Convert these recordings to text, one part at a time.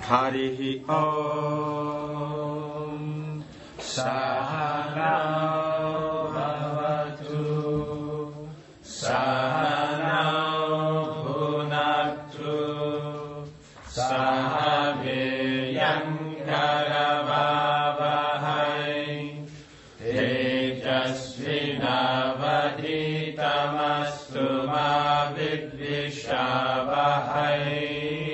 Harihi Om Sahanao Bhavatu Sahanao Bhunaktu Sahaviryam Karavavahai Tejasvinavaditamastu ma vidvishavahai.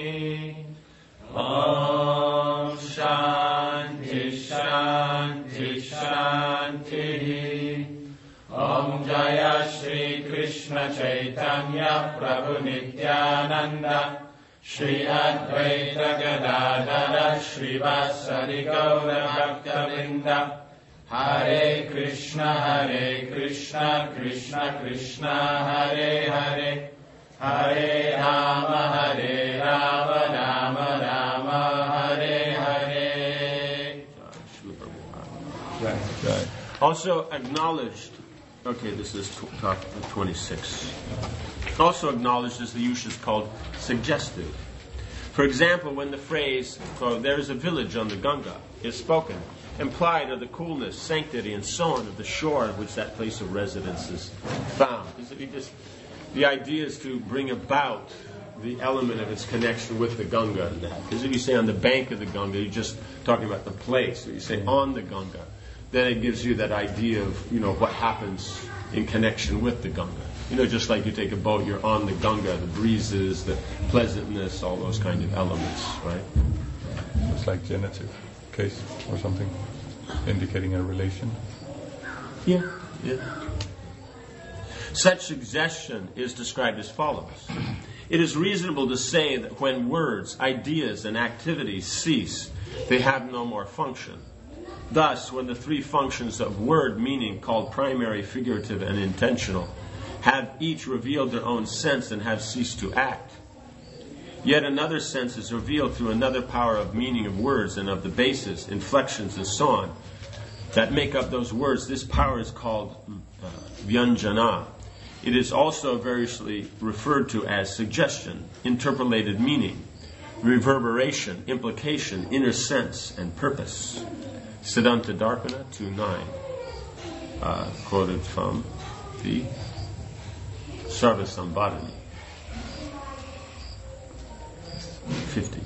Om Shanti Shanti Shanti. Om Jaya Shri Krishna Chaitanya Prabhu Nityananda Shri Advaita Gadadara Shri Vasari Gaura Bhaktavinda. Hare Krishna Krishna Krishna Hare Hare Hare Rama Rama Rama Hare Hare. Also acknowledged, okay, this is talk 26. Also acknowledged as the use is called suggestive. For example, when the phrase, there is a village on the Ganga, is spoken, implied are the coolness, sanctity, and so on of the shore at which that place of residence is found. The idea is to bring about the element of its connection with the Ganga. Because if you say on the bank of the Ganga, you're just talking about the place. If you say on the Ganga, then it gives you that idea of, what happens in connection with the Ganga. Just like you take a boat, you're on the Ganga, the breezes, the pleasantness, all those kind of elements, right? It's like genitive case or something, indicating a relation. Yeah. Such suggestion is described as follows. It is reasonable to say that when words, ideas, and activities cease, they have no more function. Thus, when the three functions of word meaning called primary, figurative, and intentional have each revealed their own sense and have ceased to act, yet another sense is revealed through another power of meaning of words and of the bases, inflections, and so on, that make up those words. This power is called vyanjana. It is also variously referred to as suggestion, interpolated meaning, reverberation, implication, inner sense, and purpose. Siddhanta Darpana 2.9, quoted from the Sarvasambhadani 50.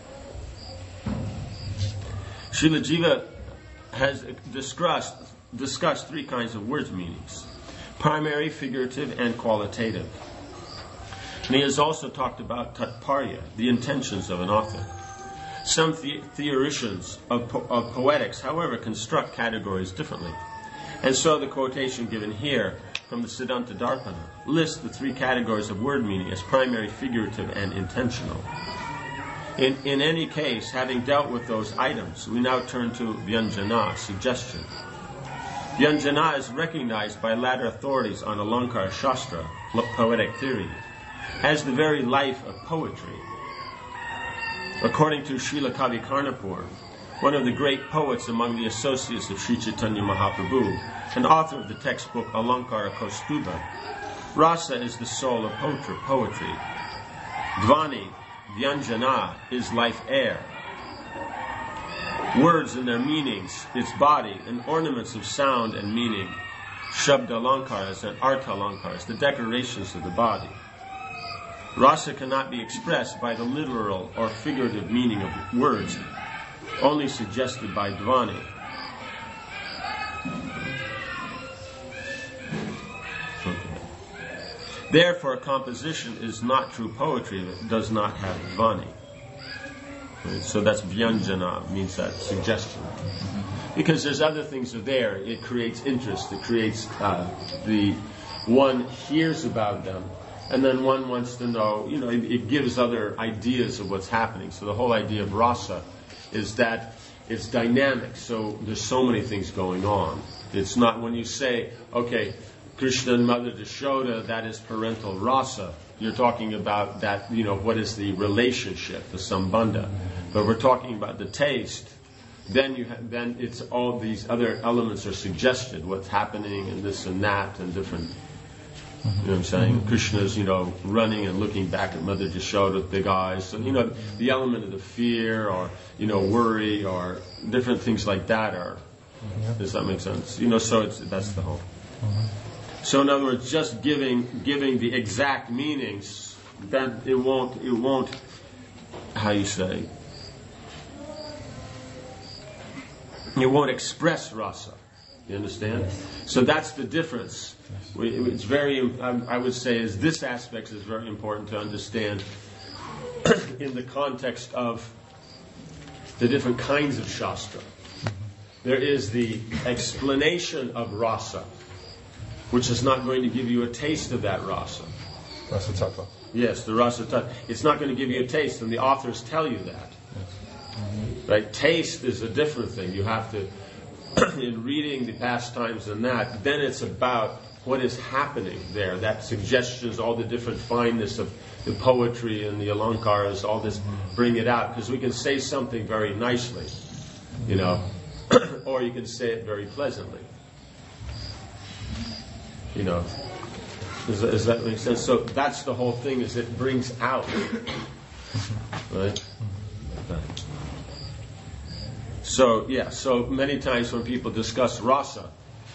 Srila Jiva has discussed three kinds of words meanings: primary, figurative, and qualitative. And he has also talked about tatparya, the intentions of an author. Some theoricians of poetics, however, construct categories differently. And so the quotation given here from the Siddhanta Darpana lists the three categories of word meaning as primary, figurative, and intentional. In any case, having dealt with those items, we now turn to vyanjana, suggestion. Vyanjana is recognized by latter authorities on Alankara Shastra, poetic theory, as the very life of poetry. According to Srila Kavi Karnapur, one of the great poets among the associates of Sri Chaitanya Mahaprabhu, and author of the textbook Alankara Kaustuba, rasa is the soul of poetry. Dvani, vyanjana, is life air. Words and their meanings, its body, and ornaments of sound and meaning, shabda alankaras and artha alankaras, the decorations of the body. Rasa cannot be expressed by the literal or figurative meaning of words, only suggested by dvani. Therefore, composition is not true poetry if it does not have dvani. Right? So that's vyanjana, means that suggestion. Because there's other things are there. It creates interest. It creates the one hears about them, and then one wants to know. It gives other ideas of what's happening. So the whole idea of rasa is that it's dynamic. So there's so many things going on. It's not when you say, okay, Krishna and Mother Yashoda, that is parental rasa. You're talking about that, what is the relationship, the sambandha. But we're talking about the taste. Then it's all these other elements are suggested, what's happening and this and that and different You know what I'm saying? Krishna's, running and looking back at Mother Yashoda with big eyes. So, the element of the fear or, worry or different things like that are, does that make sense? So that's the whole. So in other words, just giving the exact meanings, that it won't, how you say, it won't express rasa. You understand? So that's the difference. It's very, I would say, this aspect is very important to understand in the context of the different kinds of Shastra. There is the explanation of rasa, which is not going to give you a taste of that rasa. Rasa tattva. Yes, the rasa tattva. It's not going to give you a taste, and the authors tell you that. Yes. Right? Taste is a different thing. You have to, in reading the pastimes and that, then it's about what is happening there. That suggestions, all the different fineness of the poetry and the alankaras, all this, bring it out. Because we can say something very nicely, or you can say it very pleasantly. Does that make sense? So that's the whole thing, is it brings out. Right? Okay. So many times when people discuss rasa,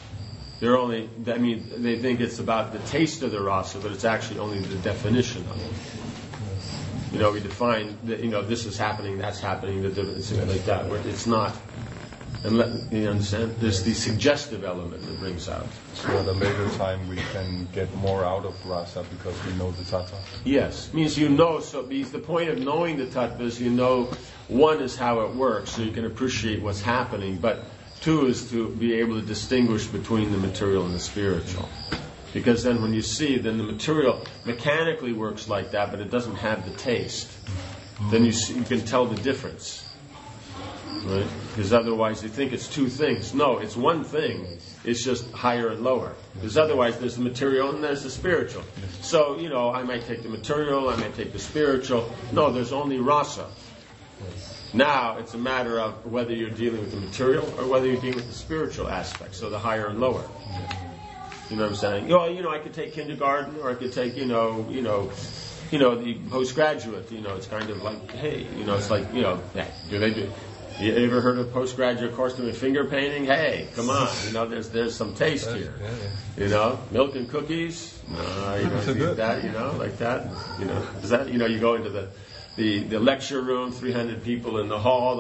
they think it's about the taste of the rasa, but it's actually only the definition of it. We define that, this is happening, that's happening, things like that, where it's not. And you understand? There's the suggestive element that brings out. So at a later time we can get more out of rasa because we know the tattva. Yes. Means so the point of knowing the tattva is one is how it works, so you can appreciate what's happening, but two is to be able to distinguish between the material and the spiritual. Because then when you see, then the material mechanically works like that, but it doesn't have the taste. Then you can tell the difference. Right? Because otherwise you think it's two things. No, it's one thing. It's just higher and lower. Because otherwise there's the material and there's the spiritual. So, I might take the material, I might take the spiritual. No, there's only rasa. Now it's a matter of whether you're dealing with the material or whether you're dealing with the spiritual aspect. So the higher and lower. You know what I'm saying? I could take kindergarten, or I could take, the postgraduate. It's kind of like, hey, it's like, do they do? You ever heard of postgraduate course doing finger painting? Hey, come on, there's some taste here. Milk and cookies. No, you don't eat that. Like that. Is that you go into the lecture room, 300 people in the hall.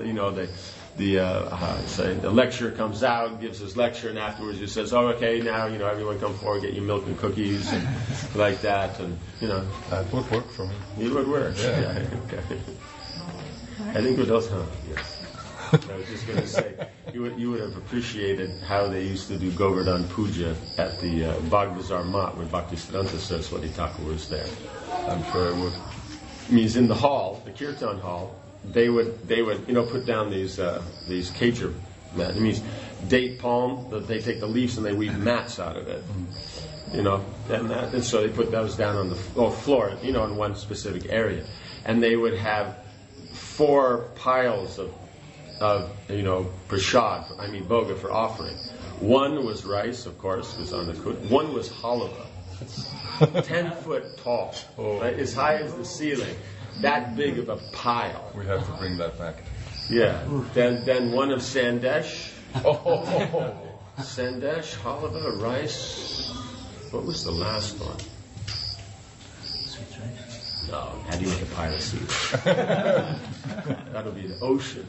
The lecturer comes out, gives his lecture, and afterwards he says, "Oh, okay, now everyone come forward, get your milk and cookies," and like that, and that would work for me. It would work. Yeah. Okay. I think it does, huh? Yes. I was just going to say, you would have appreciated how they used to do Govardhan Puja at the Baghdazar Mat when Bhaktisiddhanta Saraswati Thakur was there. I'm sure I would. It means in the hall, the Kirtan hall, they would put down these kager mats. It means date palm. They take the leaves and they weave mats out of it. And so they put those down on the floor, in one specific area, and they would have 4 piles of prasad, bhoga for offering. One was rice, of course, was on the cook. One was halava, 10 foot tall, right, as high as the ceiling, that big of a pile. We have to bring that back. Yeah. Then one of sandesh. Sandesh, halava, rice. What was the last one? No, how do you make a pile of seeds? That'll be the ocean.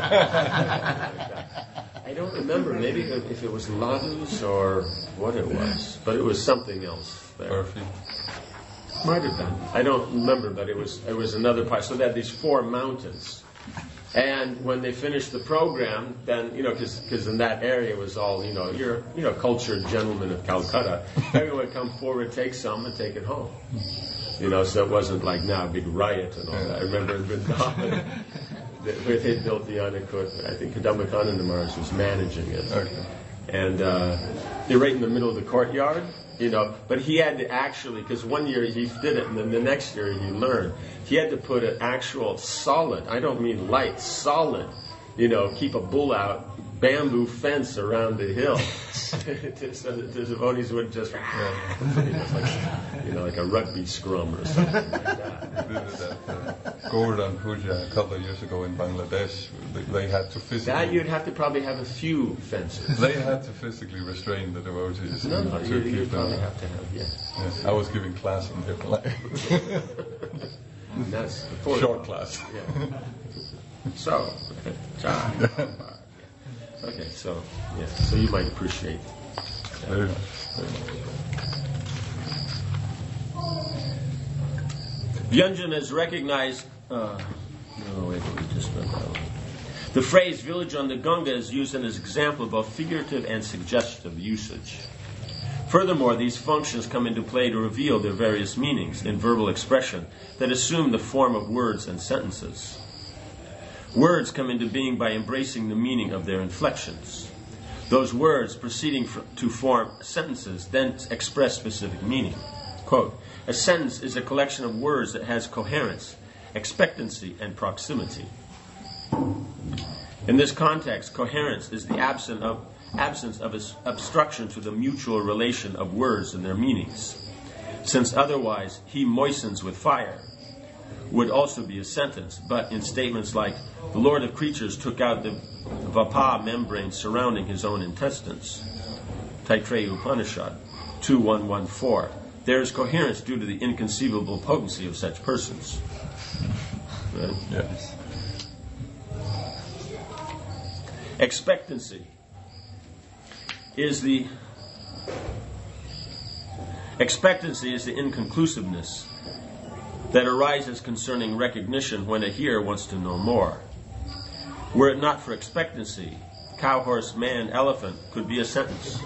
I don't remember. Maybe if it was ladus or what it was, but it was something else there. Perfect. Might have been. I don't remember, but it was another pile. So they had these 4 mountains. And when they finished the program, then, because in that area it was all, you're, cultured gentlemen of Calcutta, everyone would come forward, take some, and take it home. So it wasn't like now a big riot and all that. I remember in Vrindavan, where they built the Anakut, I think Kadambakananda Maharaj was managing it. Okay. And they're right in the middle of the courtyard, but he had to actually, because one year he did it, and then the next year he learned, he had to put an actual solid, I don't mean light, solid, keep a bull out, bamboo fence around the hill, So the devotees would just, like a rugby scrum or something like that. We did it at Govardhan Puja a couple of years ago in Bangladesh. They had to physically... That you'd have to probably have a few fences. They had to physically restrain the devotees. You'd probably have to have, I was giving class on different language. That's short class. Yeah. So, okay, so you might appreciate that. Very much, very much. Vyunjana is recognized. The phrase "village on the Ganga" is used as an example of both figurative and suggestive usage. Furthermore, these functions come into play to reveal their various meanings in verbal expression that assume the form of words and sentences. Words come into being by embracing the meaning of their inflections. Those words proceeding to form sentences then express specific meaning. Quote, "A sentence is a collection of words that has coherence, expectancy, and proximity." In this context, coherence is the absence of obstruction to the mutual relation of words and their meanings. Since otherwise, "he moistens with fire" would also be a sentence, but in statements like, "The Lord of creatures took out the vapa membrane surrounding his own intestines," Taittiriya Upanishad 2.1.1.4, there is coherence due to the inconceivable potency of such persons. Right? Yes. Expectancy is the inconclusiveness that arises concerning recognition when a hearer wants to know more. Were it not for expectancy, cow, horse, man, elephant could be a sentence.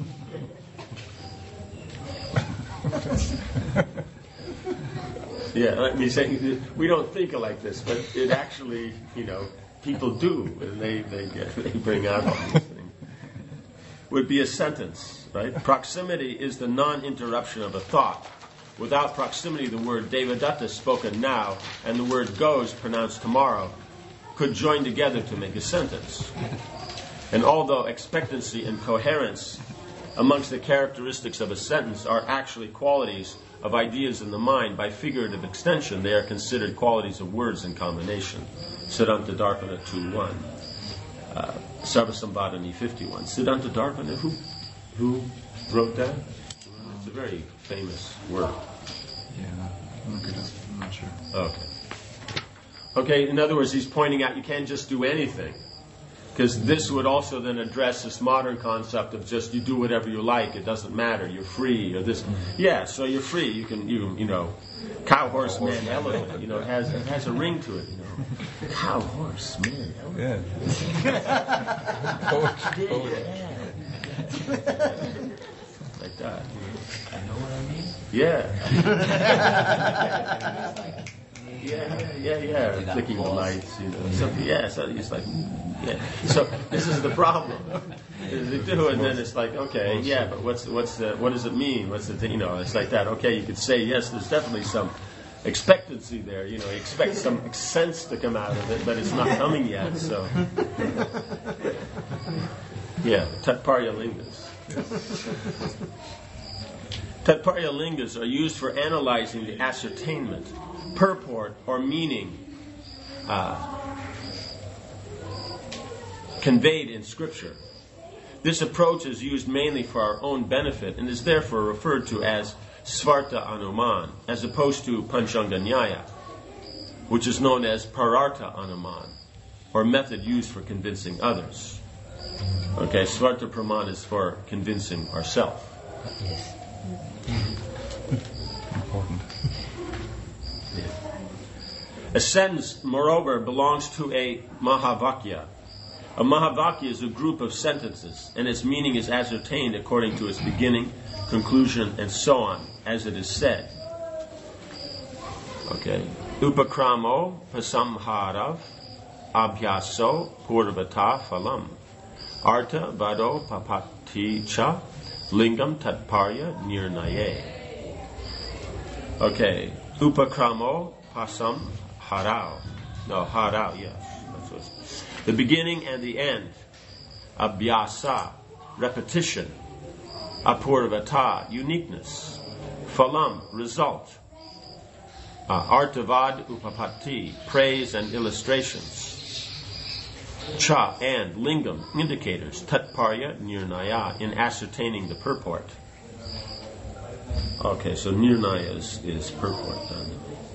Let me say, we don't think like this, but it actually, people do, and they bring out all these things. Would be a sentence, right? Proximity is the non-interruption of a thought. Without proximity, the word Devadatta, spoken now, and the word goes, pronounced tomorrow, could join together to make a sentence. And although expectancy and coherence amongst the characteristics of a sentence are actually qualities of ideas in the mind, by figurative extension, they are considered qualities of words in combination. Siddhanta Darpana 2.1. Sarvasambhadani 51. Siddhanta Darpana, who wrote that? It's a very famous work. Yeah, I'm not sure. Okay, in other words, he's pointing out you can't just do anything. Because this would also then address this modern concept of just you do whatever you like, it doesn't matter, you're free, or this. Yeah, so you're free, you can, cow, horse, man, elephant, it has a ring to it, Cow, horse, man, elephant. Yeah. Like that. I know what I mean? Yeah. Yeah. Clicking the lights, something. Yeah, so it's like, yeah. So this is the problem. They do, and then it's like, okay, yeah, but what does it mean? What's the thing? It's like that. Okay, you could say yes. There's definitely some expectancy there. You expect some sense to come out of it, but it's not coming yet. So, yeah, Tatparya lingas. Tatparya lingas are used for analyzing the ascertainment, purport, or meaning conveyed in Scripture. This approach is used mainly for our own benefit and is therefore referred to as Svarta Anuman, as opposed to Panchanga Nyaya, which is known as Parartha Anuman, or method used for convincing others. Okay, Svarta Praman is for convincing ourselves. Yes. Important. A sentence, moreover, belongs to a Mahavakya. A Mahavakya is a group of sentences, and its meaning is ascertained according to its beginning, conclusion, and so on, as it is said. Okay. Upakramo pasamharav abhyaso purvata phalam artha vado papati cha lingam tatparya nirnaye. Okay. Upakramo pasam harao. No, harao, yes. That's what the beginning and the end. Abhyasa. repetition. Apurvata, uniqueness. Phalam, result. Artavad upapatti, praise and illustrations. Cha, and. Lingam, indicators. Tatparya, nirnaya, in ascertaining the purport. Okay, so nirnaya is purport then.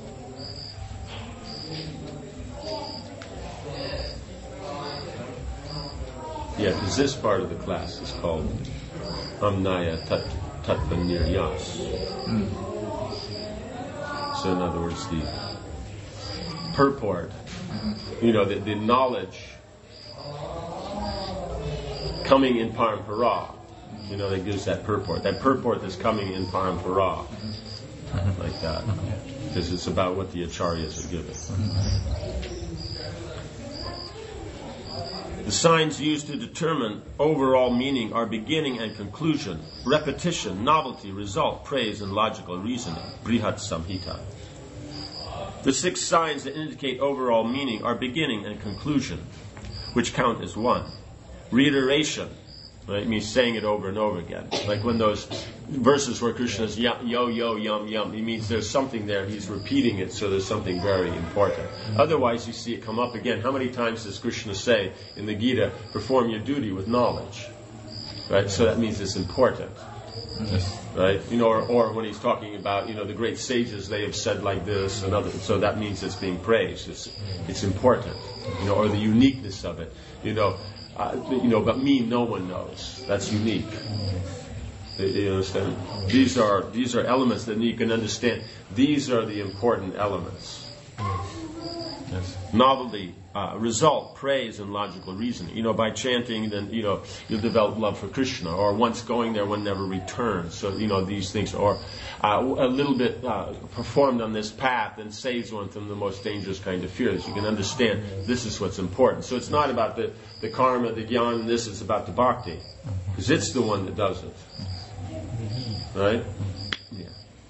Yeah, because this part of the class is called Amnaya Tattva Niryas. So in other words, the purport, the knowledge coming in Parampara, that gives that purport. That purport is coming in Parampara, like that, because it's about what the acharyas are giving. The signs used to determine overall meaning are beginning and conclusion, repetition, novelty, result, praise, and logical reasoning. Brihat Samhita. The 6 signs that indicate overall meaning are beginning and conclusion, which count as one. Reiteration, right, means saying it over and over again. Like when those verses where Krishna says, yo, yo, yum, yum, he means there's something there, he's repeating it, so there's something very important. Otherwise, you see it come up again. How many times does Krishna say in the Gita, perform your duty with knowledge? Right, so that means it's important. Yes. Right, or when he's talking about, the great sages, they have said like this and other, so that means it's being praised. It's important, or the uniqueness of it, but me, no one knows. That's unique. You understand? These are elements that you can understand. These are the important elements. Yes. Novelty, result, praise, and logical reasoning. By chanting, then you'll develop love for Krishna. Or once going there, one never returns. So these things. Or a little bit performed on this path, and saves one from the most dangerous kind of fear. That you can understand this is what's important. So it's not about the karma, the jnana, and this is about the bhakti, because it's the one that does it. Right? Yeah.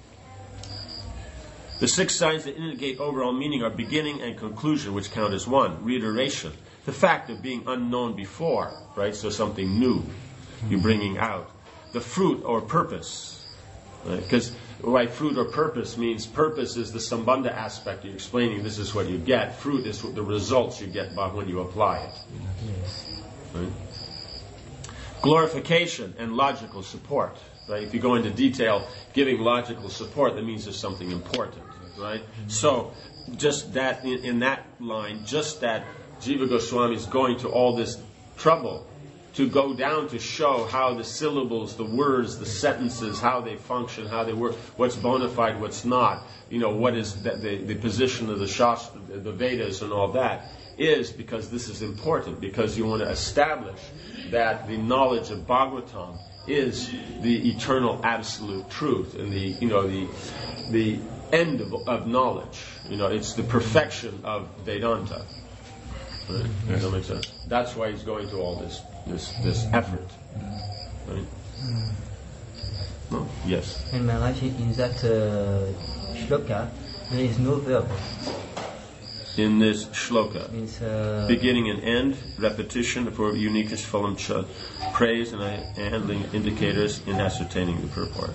The 6 signs that indicate overall meaning are beginning and conclusion, which count as one. Reiteration, the fact of being unknown before, right? So something new you're bringing out. The fruit or purpose, right? Because fruit or purpose means purpose is the sambandha aspect. You're explaining this is what you get. Fruit is the results you get by when you apply it. Right? Glorification and logical support. Right? If you go into detail, giving logical support, that means there's something important, right? So, just that, in that line, just that Jiva Goswami is going to all this trouble to go down to show how the syllables, the words, the sentences, how they function, how they work, what's bona fide, what's not, what is the position of the Shastra, the Vedas and all that, is because this is important, because you want to establish that the knowledge of Bhagavatam is the eternal absolute truth and the end of knowledge. It's the perfection of Vedanta. Right? Does that make sense? That's why he's going to all this effort. Right? No? Yes. And Maharaj, in that shloka, there is no verb. In this shloka, beginning and end, repetition for uniqueness, phalam, cha, praise and handling indicators in ascertaining the purport.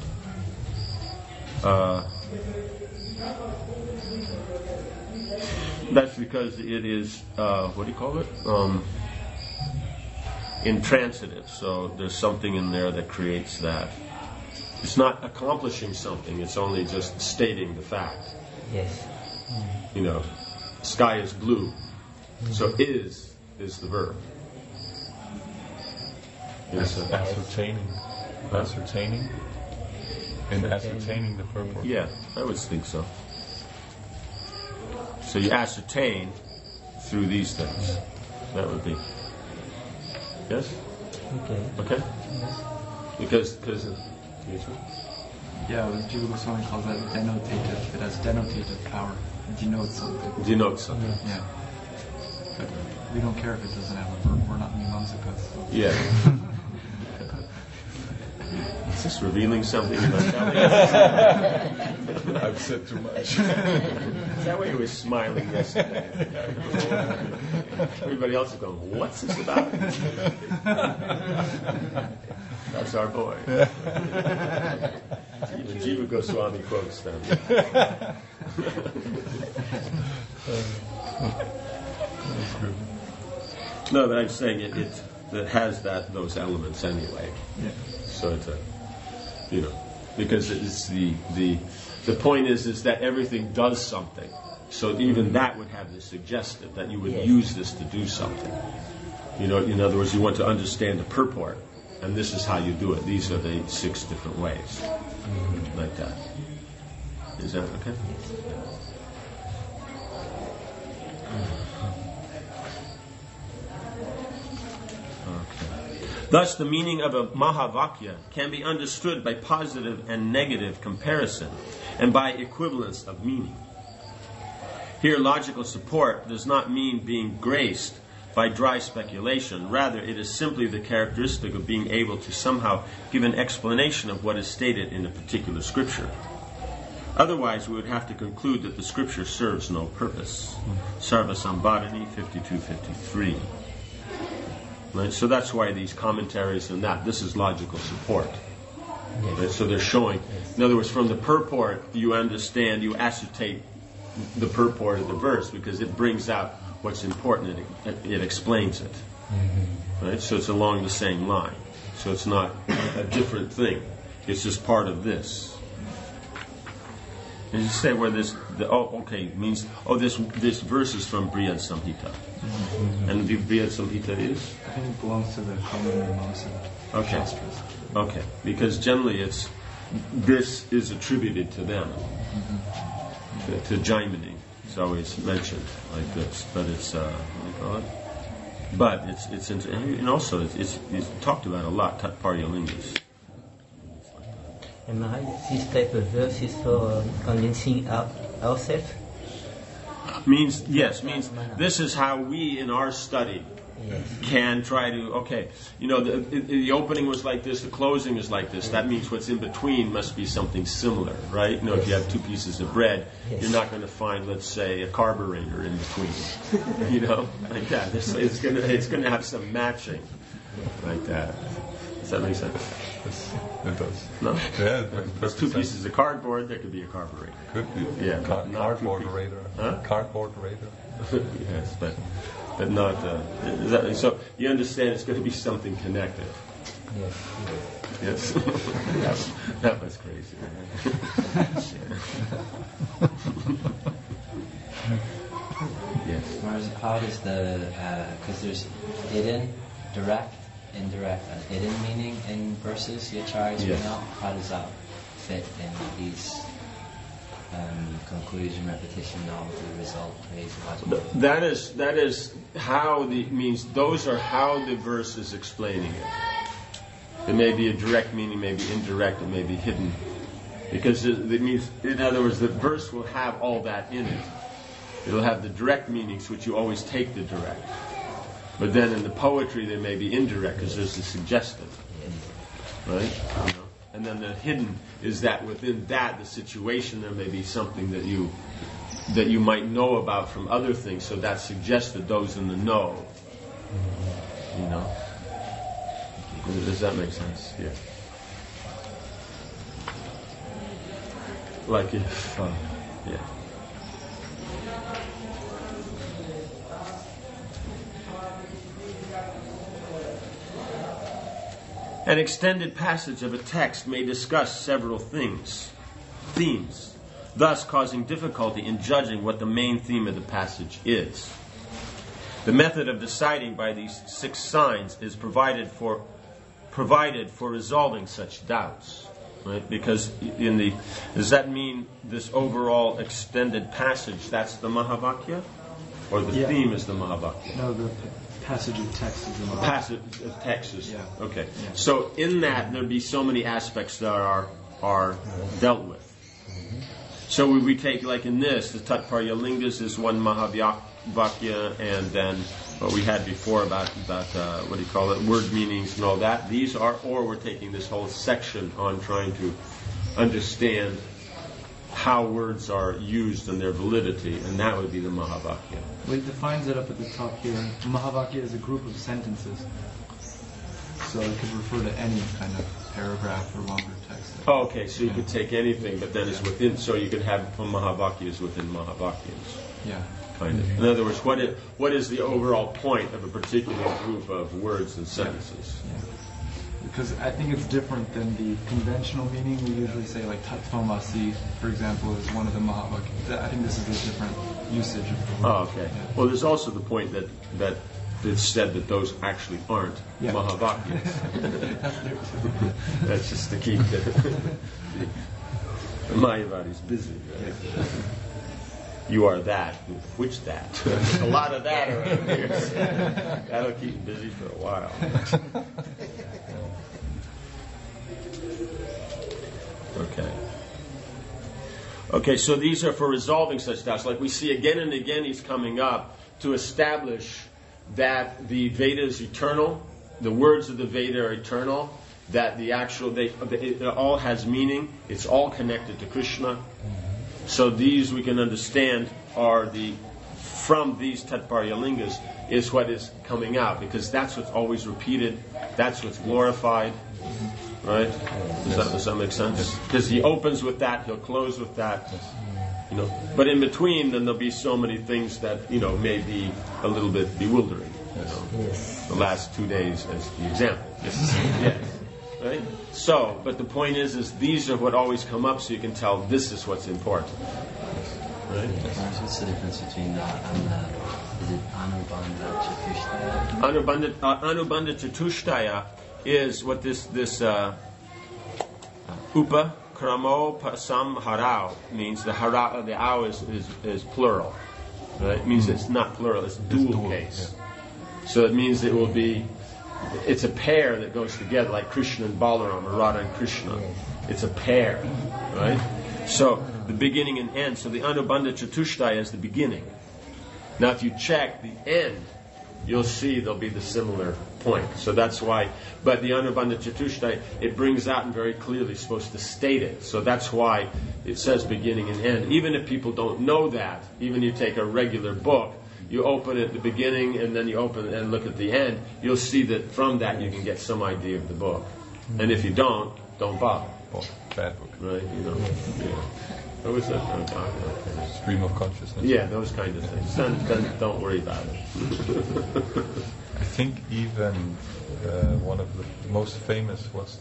That's because it is, what do you call it? Intransitive. So there's something in there that creates that. It's not accomplishing something, it's only just stating the fact. Yes. Sky is blue. So is the verb. Ascertaining. And ascertaining the purport. Yeah, I would think so. So you ascertain through these things. That would be. Yes? Okay? Because yeah, Jiva Goswami calls that denotative. It has denotative power. It denotes something. Yeah. But we don't care if it doesn't have a verb. We're not Mimamsakas. So. Yeah. Is this revealing something about that? I've said too much. Is that why he was smiling yesterday? Everybody else is going, what's this about? That's our boy. Jiva Goswami quotes them. No, but I'm saying it has those elements anyway. Yeah. So it's because it's the point is that everything does something. So even that would have the suggestive that you would use this to do something. In other words, you want to understand the purport, and this is how you do it. These are the 6 different ways, like that. Is that okay? Thus, the meaning of a Mahavakya can be understood by positive and negative comparison and by equivalence of meaning. Here, logical support does not mean being graced by dry speculation. Rather, it is simply the characteristic of being able to somehow give an explanation of what is stated in a particular scripture. Otherwise, we would have to conclude that the scripture serves no purpose. Sarva Sambhadani 52-53. Right? So that's why these commentaries and this is logical support. Right? So they're showing, in other words, from the purport you understand, you ascertain the purport of the verse because it brings out what's important, it explains it. Right? So it's along the same line. So it's not a different thing. It's just part of this. And you say where this verse is from Brihad Samhita. And the Brihad Samhita is? I think it belongs to the common Mimamsa Shastras. Okay, because generally this is attributed to them, to Jaimini. It's always mentioned like this, but it's what do you call it? But it's and also it's talked about a lot. Tatparyalingas. And this type of verse is for convincing ourselves? Means this is how we in our study can try to, the opening was like this, the closing is like this. That means what's in between must be something similar, right? If you have 2 pieces of bread, you're not going to find, let's say, a carburetor in between, like that. It's going to have some matching, like that. Does that make sense? Yes, it does. No? Yeah, there's 2 pieces of cardboard, there could be a carburetor. Could be. Yeah, cardboard radar. Huh? Cardboard radar. Yes, but not. So you understand it's going to be something connected. Yes. That was crazy. Yes. How does because there's hidden, direct, indirect, and hidden meaning in verses, Yacharis bring out. How does that fit in these conclusion, repetition, novelty, result, praise, logic? That is how those are how the verse is explaining it. It may be a direct meaning, may be indirect, it may be hidden. Because it means, in other words, the verse will have all that in it. It'll have the direct meanings, which you always take the direct. But then in the poetry, there may be indirect, because there's the suggestive. Right? And then the hidden is that within that, the situation, there may be something that you might know about from other things, so that suggested those in the know. Does that make sense? Yeah. Like if, An extended passage of a text may discuss several themes, thus causing difficulty in judging what the main theme of the passage is. The method of deciding by these 6 signs is provided for resolving such doubts. Right? Because does that mean this overall extended passage, that's the Mahavakya? Or the theme is the Mahavakya? No, the passage of text is the Mahavakya. Passage of text is, okay. Yeah. So in that, there'd be so many aspects that are dealt with. So we take, like in this, the Tatparyalingas is one Mahavakya, and then what we had before about word meanings and all that. These are, or we're taking this whole section on trying to understand how words are used and their validity, and that would be the Mahavakya. Well, he defines it up at the top here. Mahavakya is a group of sentences. So it could refer to any kind of paragraph or longer text. Oh, okay, so you could take anything, but then it's within, so you could have Mahavakyas within Mahavakyas. Yeah. Kind of. In other words, what is the overall point of a particular group of words and sentences? Yeah. Because I think it's different than the conventional meaning. We usually say like Tattvamasi, for example, is one of the Mahavakyas. I think this is a different usage of the word. Oh, okay. Yeah. Well, there's also the point that it's said that those actually aren't Mahavakyas. That's just to keep the Mayavadis busy, right? You are that. Which that? There's a lot of that around here. That'll keep them busy for a while. Okay, so these are for resolving such doubts. Like we see again and again, he's coming up to establish that the Veda is eternal, the words of the Veda are eternal, that it all has meaning, it's all connected to Krishna. So these we can understand are from these Tatparyalingas is what is coming out, because that's what's always repeated, that's what's glorified, right? Does that make sense? Because he opens with that, he'll close with that. But in between, then there'll be so many things that may be a little bit bewildering. The last 2 days as the example. Yes. Right? So, but the point is these are what always come up, so you can tell this is what's important. Right? What's the difference between that and is it Anubandha Chatushtaya? Anubandha Chatushtaya is what this Upa Kramo Pasam Harao means. The hara, the ao is plural. Right? It means it's not plural, it's dual case. Yeah. So it means it's a pair that goes together, like Krishna and Balaram, or Radha and Krishna. It's a pair, right? So the beginning and end. So the Anubandha Chatushtaya is the beginning. Now if you check the end, you'll see there'll be the similar point. So that's why, but the Anubandha Chatushtaya, it brings out and very clearly supposed to state it. So that's why it says beginning and end. Even if people don't know that, even you take a regular book, you open at the beginning and then you open and look at the end, you'll see that from that you can get some idea of the book. And if you don't bother. Oh, bad book. Right, yeah. What was that? Stream of consciousness. Yeah, those kind of things. Then don't worry about it. I think even one of the most famous was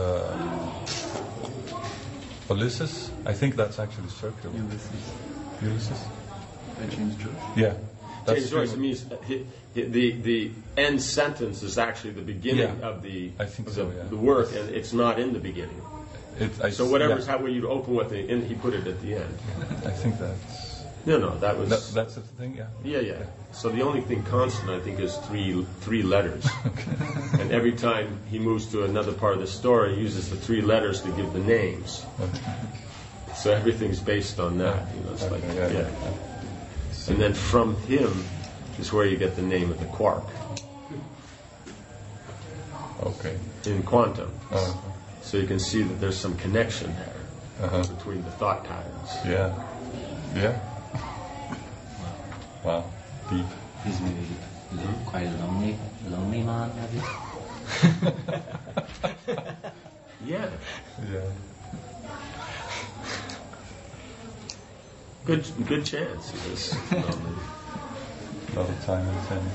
Ulysses. I think that's actually circular. Ulysses. By James Joyce? Yeah. James Joyce means the end sentence is actually the beginning of the work, and it's not in the beginning. So whatever's where you open with the end, he put it at the end. I think that's... No, that was... That's the thing, yeah? Yeah. So the only thing constant, I think, is three letters. Okay. And every time he moves to another part of the story, he uses the 3 letters to give the names. Okay. So everything's based on that. It's like, And then from him is where you get the name of the quark. Okay. In quantum. So you can see that there's some connection there between the thought patterns. Yeah. Wow. Deep. He's maybe quite a lonely man, maybe. Yeah. Good chance he was lonely. A lot of time and time.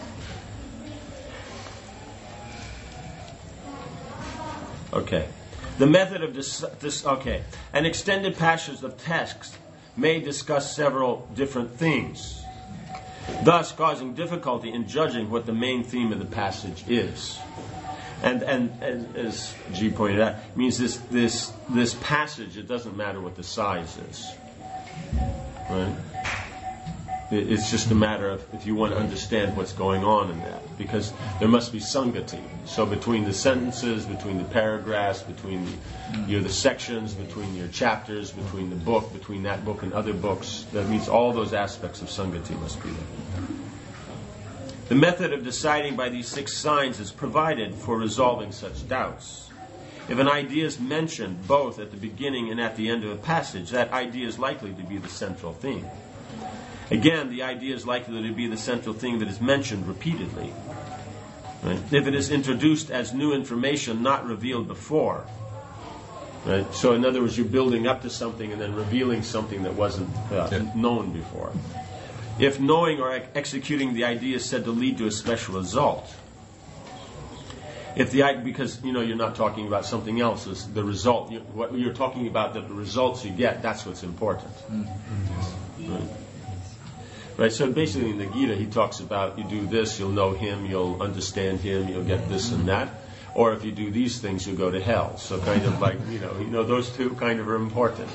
Okay. The method of an extended passage of text may discuss several different themes, thus causing difficulty in judging what the main theme of the passage is. And as G pointed out, it means this passage, it doesn't matter what the size is. Right? It's just a matter of if you want to understand what's going on in that, because there must be sangati. So between the sentences, between the paragraphs, between the sections, between your chapters, between the book, between that book and other books, that means all those aspects of sangati must be there. The method of deciding by these 6 signs is provided for resolving such doubts. If an idea is mentioned both at the beginning and at the end of a passage, that idea is likely to be the central theme. Again, the idea is likely to be the central thing that is mentioned repeatedly. Right? If it is introduced as new information not revealed before, right? So in other words, you're building up to something and then revealing something that wasn't known before. If knowing or executing the idea is said to lead to a special result, because you're not talking about something else, is the result. What you're talking about, the results you get, that's what's important. Right, so basically in the Gita he talks about you do this, you'll know him, you'll understand him, you'll get this and that. Or if you do these things, you'll go to hell. So kind of like, those two kind of are important.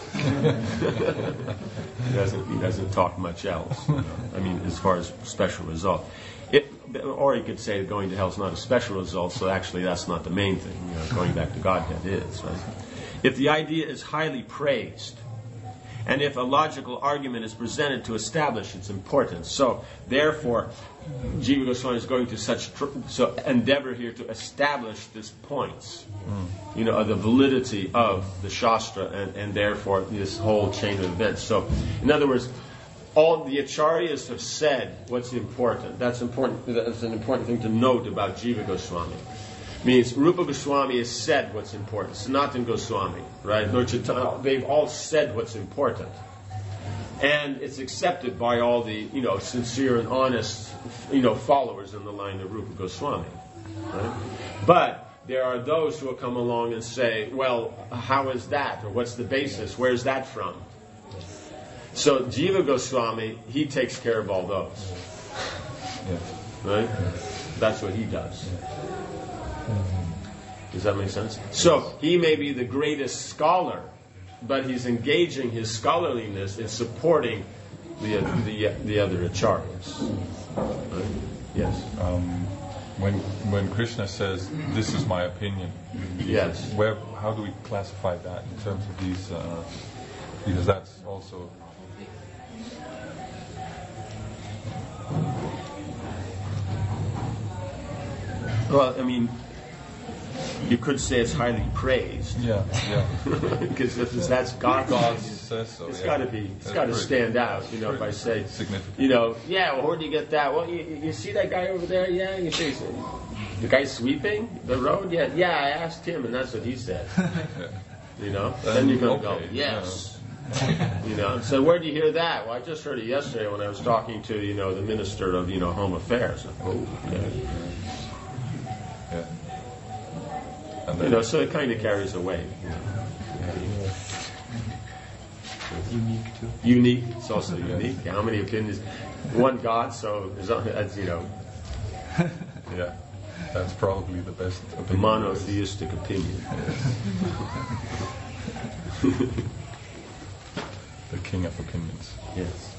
He doesn't talk much else. I mean, as far as special result. Or he could say going to hell is not a special result, so actually that's not the main thing. Going back to Godhead is, right? If the idea is highly praised, and if a logical argument is presented to establish its importance. So, therefore, Jiva Goswami is going to endeavor here to establish these points, of the validity of the Shastra and therefore this whole chain of events. So, in other words, all the Acharyas have said what's important. That's important. That's an important thing to note about Jiva Goswami. Means Rupa Goswami has said what's important. Sanatana Goswami, right? They've all said what's important, and it's accepted by all the sincere and honest followers in the line of Rupa Goswami. Right? But there are those who will come along and say, "Well, how is that? Or what's the basis? Where's that from?" So Jiva Goswami, he takes care of all those. Right? That's what he does. Does that make sense? So he may be the greatest scholar, but he's engaging his scholarliness in supporting the other acharyas. Right? Yes. When Krishna says, "This is my opinion," yes. How do we classify that in terms of these? Because that's also. Well, I mean, you could say it's highly praised. Yeah. Because if that's God says so, it's got to be. It's got to stand out. If I say significant. Well, where do you get that? Well, you see that guy over there? Yeah. You see the guy sweeping the road? Yeah. Yeah. I asked him, and that's what he said. Then you're going to go, yes. So where do you hear that? Well, I just heard it yesterday when I was talking to the Minister of Home Affairs. So it kind of carries away. Unique too. Unique. It's also unique. How many opinions? One God. So as Yeah, that's probably the best. The monotheistic opinion. The king of opinions. Yes.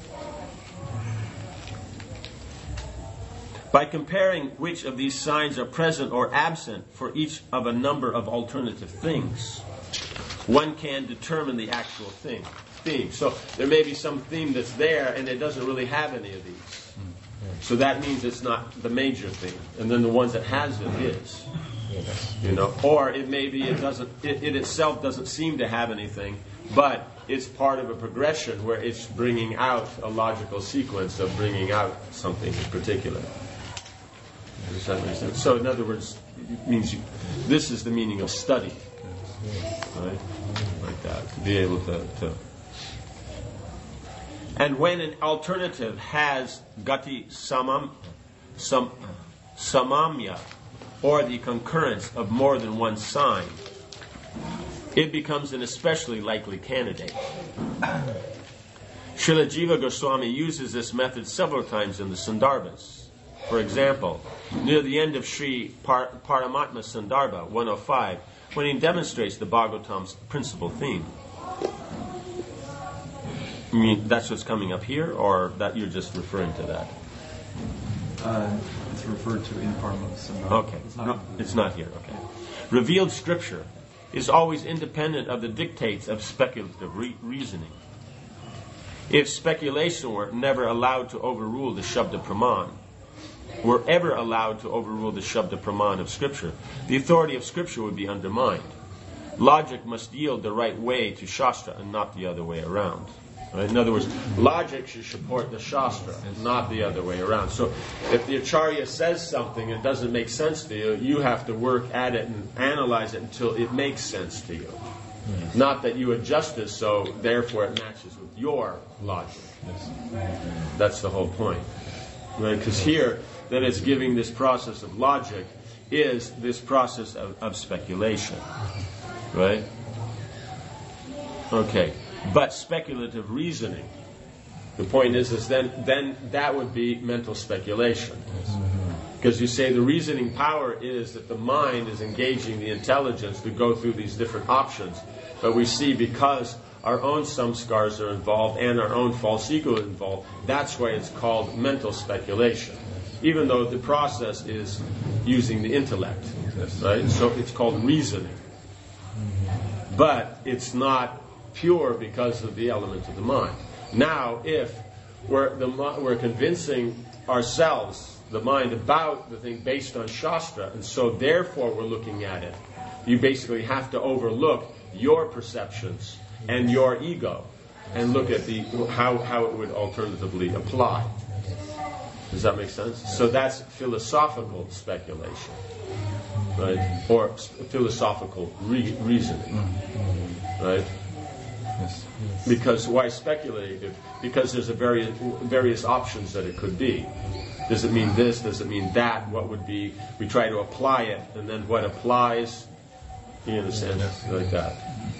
By comparing which of these signs are present or absent for each of a number of alternative things, one can determine the actual theme. So there may be some theme that's there and it doesn't really have any of these. So that means it's not the major theme. And then the ones that has it is. Or it may be it itself doesn't seem to have anything, but it's part of a progression where it's bringing out a logical sequence of bringing out something in particular. Does that make sense? So in other words, it means this is the meaning of study. Right? Like that. To be able to. And when an alternative has gati samamya, or the concurrence of more than one sign, it becomes an especially likely candidate. Srila Jiva Goswami uses this method several times in the Sandarbhas. For example, near the end of Sri Paramatma Sandarbha 105, when he demonstrates the Bhagavatam's principal theme. I mean, that's what's coming up here, or that you're just referring to that? It's referred to in Paramatma Sandarbha. Okay, it's not here. Okay. Revealed scripture is always independent of the dictates of speculative reasoning. If speculation were never allowed to overrule the Shabda Praman, were ever allowed to overrule the Shabda Praman of Scripture, the authority of Scripture would be undermined. Logic must yield the right way to Shastra and not the other way around. Right? In other words, logic should support the Shastra, not the other way around. So if the Acharya says something and it doesn't make sense to you, you have to work at it and analyze it until it makes sense to you. Yes. Not that you adjust it so therefore it matches with your logic. Yes. That's the whole point. Right? Because here, then it's giving this process of logic is this process of speculation. Right? Okay. But speculative reasoning, the point is then that would be mental speculation. Because you say the reasoning power is that the mind is engaging the intelligence to go through these different options. But we see because our own samskars are involved and our own false ego is involved, that's why it's called mental speculation. Even though the process is using the intellect. Right? So it's called reasoning. But it's not pure because of the element of the mind. Now, if we're convincing ourselves, the mind, about the thing based on Shastra, and so therefore we're looking at it, you basically have to overlook your perceptions and your ego and look at how it would alternatively apply. Does that make sense? So that's philosophical speculation, right? Or philosophical reasoning, right? Yes. Because why speculative? Because there's various options that it could be. Does it mean this? Does it mean that? What would be? We try to apply it, and then what applies, in a sense, like that.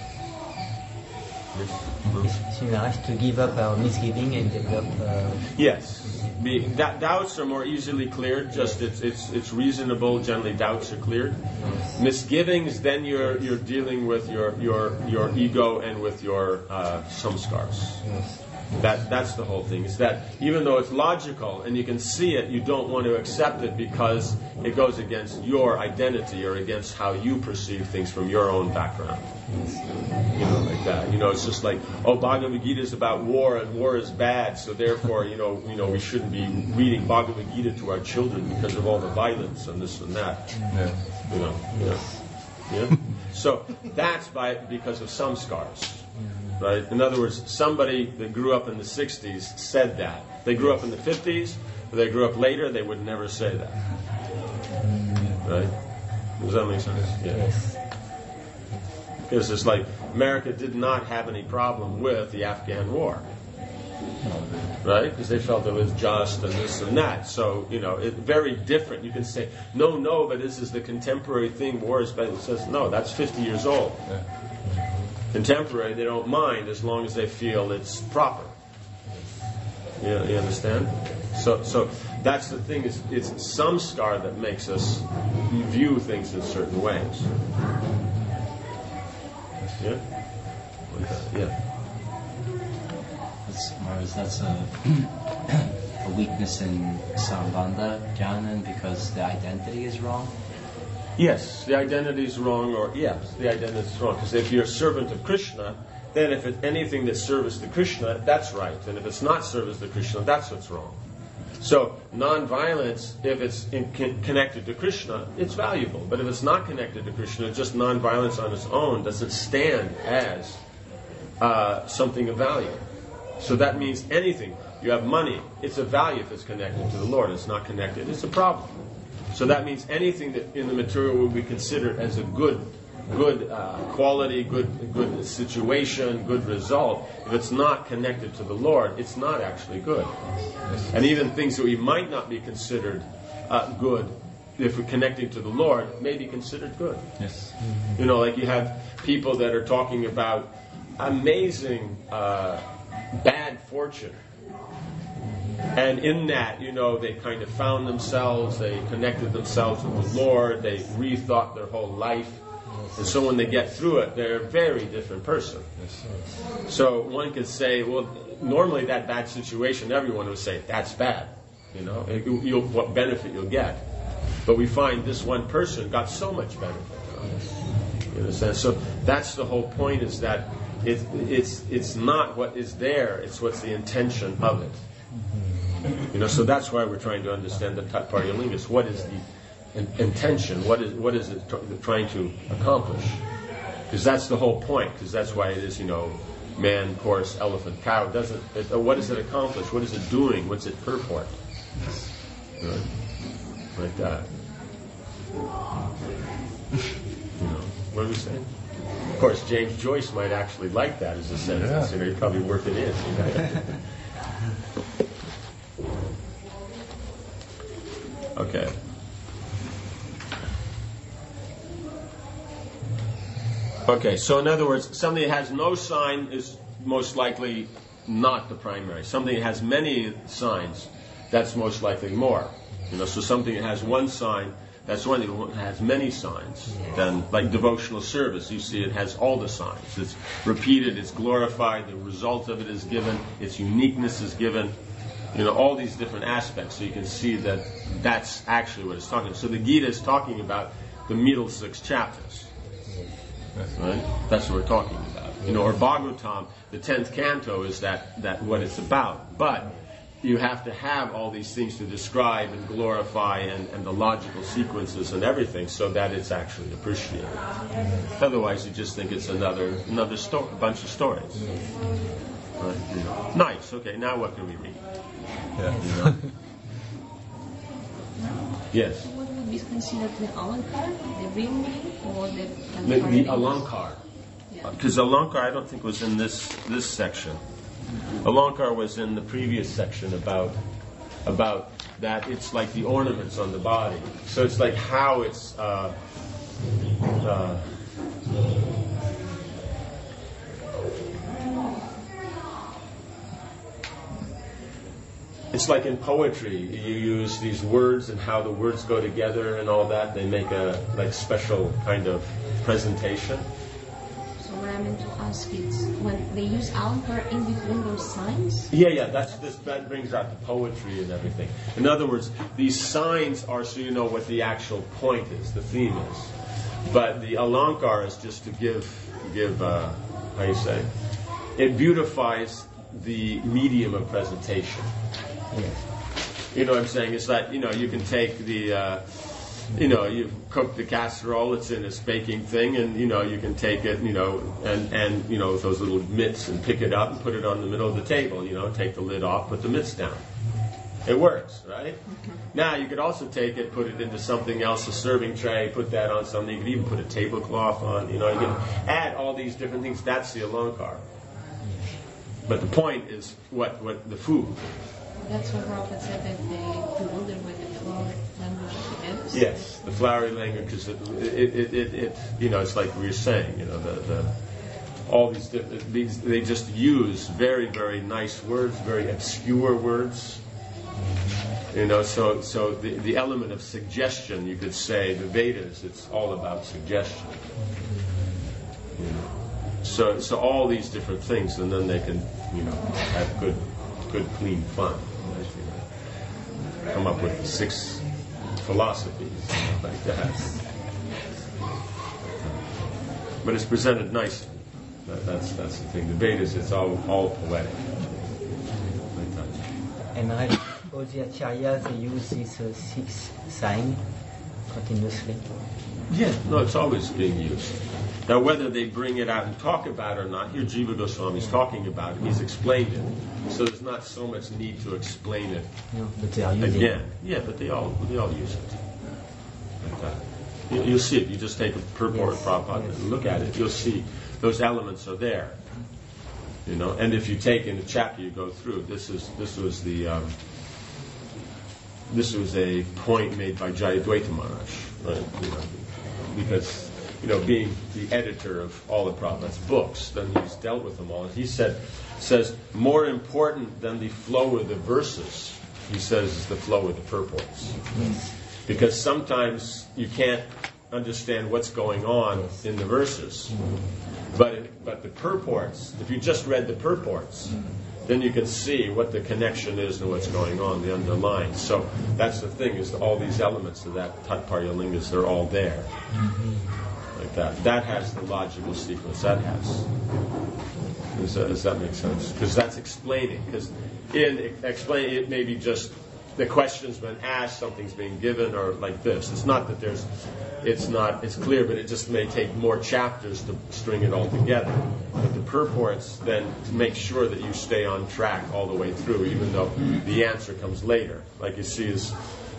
So we have to give up our misgiving and develop. Yes. Doubts are more easily cleared. Just it's reasonable. Generally, doubts are cleared. Yes. Misgivings, then you're dealing with your ego and with your samskars. Yes. That's the whole thing. Is that even though it's logical and you can see it, you don't want to accept it because it goes against your identity or against how you perceive things from your own background. You know, like that. You know, it's just like, Bhagavad Gita is about war and war is bad, so therefore, you know, we shouldn't be reading Bhagavad Gita to our children because of all the violence and this and that. Yeah. You know. Yeah. Yeah. So that's because of samskars. Right? In other words, somebody that grew up in the 60s said that. They grew up in the 50s, or they grew up later, they would never say that. Right? Does that make sense? Yeah. Yes. Because it's like America did not have any problem with the Afghan war. Right? Because they felt it was just and this and that. So, it's very different. You can say, no, but this is the contemporary thing, war is bad. It says, no, that's 50 years old. Yeah. Contemporary, they don't mind as long as they feel it's proper. You understand? So that's the thing. It's samskar that makes us view things in certain ways. Yeah. Yeah. That's a weakness in Sambandha Jnana because the identity is wrong. Yes, the identity is wrong, the identity is wrong. Because if you're a servant of Krishna, then if it's anything that's service to Krishna, that's right. And if it's not service to Krishna, that's what's wrong. So, non-violence, if it's connected to Krishna, it's valuable. But if it's not connected to Krishna, just non-violence on its own doesn't stand as something of value. So that means anything. You have money, it's a value if it's connected to the Lord. It's not connected, it's a problem. So that means anything that in the material will be considered as a good quality, good situation, good result. If it's not connected to the Lord, it's not actually good. And even things that we might not be considered good, if we're connecting to the Lord, may be considered good. Yes. Like you have people that are talking about amazing bad fortune. And in that, they kind of found themselves, they connected themselves with the Lord, they rethought their whole life. And so when they get through it, they're a very different person. So one could say, well, normally that bad situation, everyone would say, that's bad. What benefit you'll get. But we find this one person got so much benefit. You understand? So that's the whole point, is that it's not what is there, it's what's the intention of it. So that's why we're trying to understand the Tatparya Lingas. What is the intention? What is it trying to accomplish? Because that's the whole point. Because that's why it is, man, horse, elephant, cow. What does it accomplish? What is it doing? What's it purport? Right? Like that. What are we saying? Of course, James Joyce might actually like that as a sentence. He'd probably work it in. Okay. Okay, so in other words, something that has no sign is most likely not the primary. Something that has many signs, that's most likely more. So something that has one sign, that's one thing. It has many signs. Then, like devotional service, you see it has all the signs. It's repeated, it's glorified, the result of it is given, its uniqueness is given. All these different aspects. So you can see that that's actually what it's talking about. So the Gita is talking about the middle 6 chapters. Right? That's what we're talking about. Or Bhagavatam, the 10th canto is that what it's about. But you have to have all these things to describe and glorify and the logical sequences and everything so that it's actually appreciated. Otherwise you just think it's another bunch of stories. Right? Nice. Okay, now what can we read? Yeah. Yes. What would be considered the alankar, the real meaning, or the alankar? Because alankar, I don't think was in this section. Alankar was in the previous section about that. It's like the ornaments on the body. So it's like how it's. It's like in poetry, you use these words and how the words go together and all that. They make a special kind of presentation. So what I meant to ask is, when they use alankar in between those signs? Yeah, that brings out the poetry and everything. In other words, these signs are so you know what the actual point is, the theme is. But the alankar is just to give how you say, it beautifies the medium of presentation. You know what I'm saying? It's like, you can take the, you cook the casserole, it's in a baking thing, and, you can take it, and with those little mitts and pick it up and put it on the middle of the table, take the lid off, put the mitts down. It works, right? Now, you could also take it, put it into something else, a serving tray, put that on something. You could even put a tablecloth on, you can add all these different things. That's the alankar. But the point is what the food. That's what Prabhupada said, that they bewildered with the flowery language of the Vedas. Yes, the flowery language, because it it's like we were saying, all these they just use very, very nice words, very obscure words. So the element of suggestion, you could say, the Vedas, it's all about suggestion. So all these different things, and then they can, have good, clean fun. Come up with 6 philosophies like that. But it's presented nicely. That's the thing. The Vedas, it's all poetic. Like that. And all the acharyas, they use these 6 signs continuously. Yeah, no, it's always being used. Now, whether they bring it out and talk about it or not, here Jiva Goswami is talking about it. He's explained it, so there's not so much need to explain it But they are using again. Yeah, but they all use it like that. You'll see it. You just take a purport of Prabhupada and look at it. You'll see those elements are there. And if you take in the chapter you go through, this was a point made by Jayadvaita Maharaj, right? Because being the editor of all of Prabhupada's books, then he's dealt with them all. And he says, more important than the flow of the verses, he says, is the flow of the purports. Yes. Because sometimes you can't understand what's going on in the verses. But the purports, if you just read the purports, then you can see what the connection is and what's going on, the underlying. So that's the thing, is all these elements of that Tatparya Lingas, they're all there. Like that. That has the logical sequence. That has. Does that make sense? Because that's explaining. Because in explaining, it may be just the question's been asked, something's being given, or like this. It's not that it's clear, but it just may take more chapters to string it all together. But the purports then make sure that you stay on track all the way through, even though the answer comes later. Like you see, is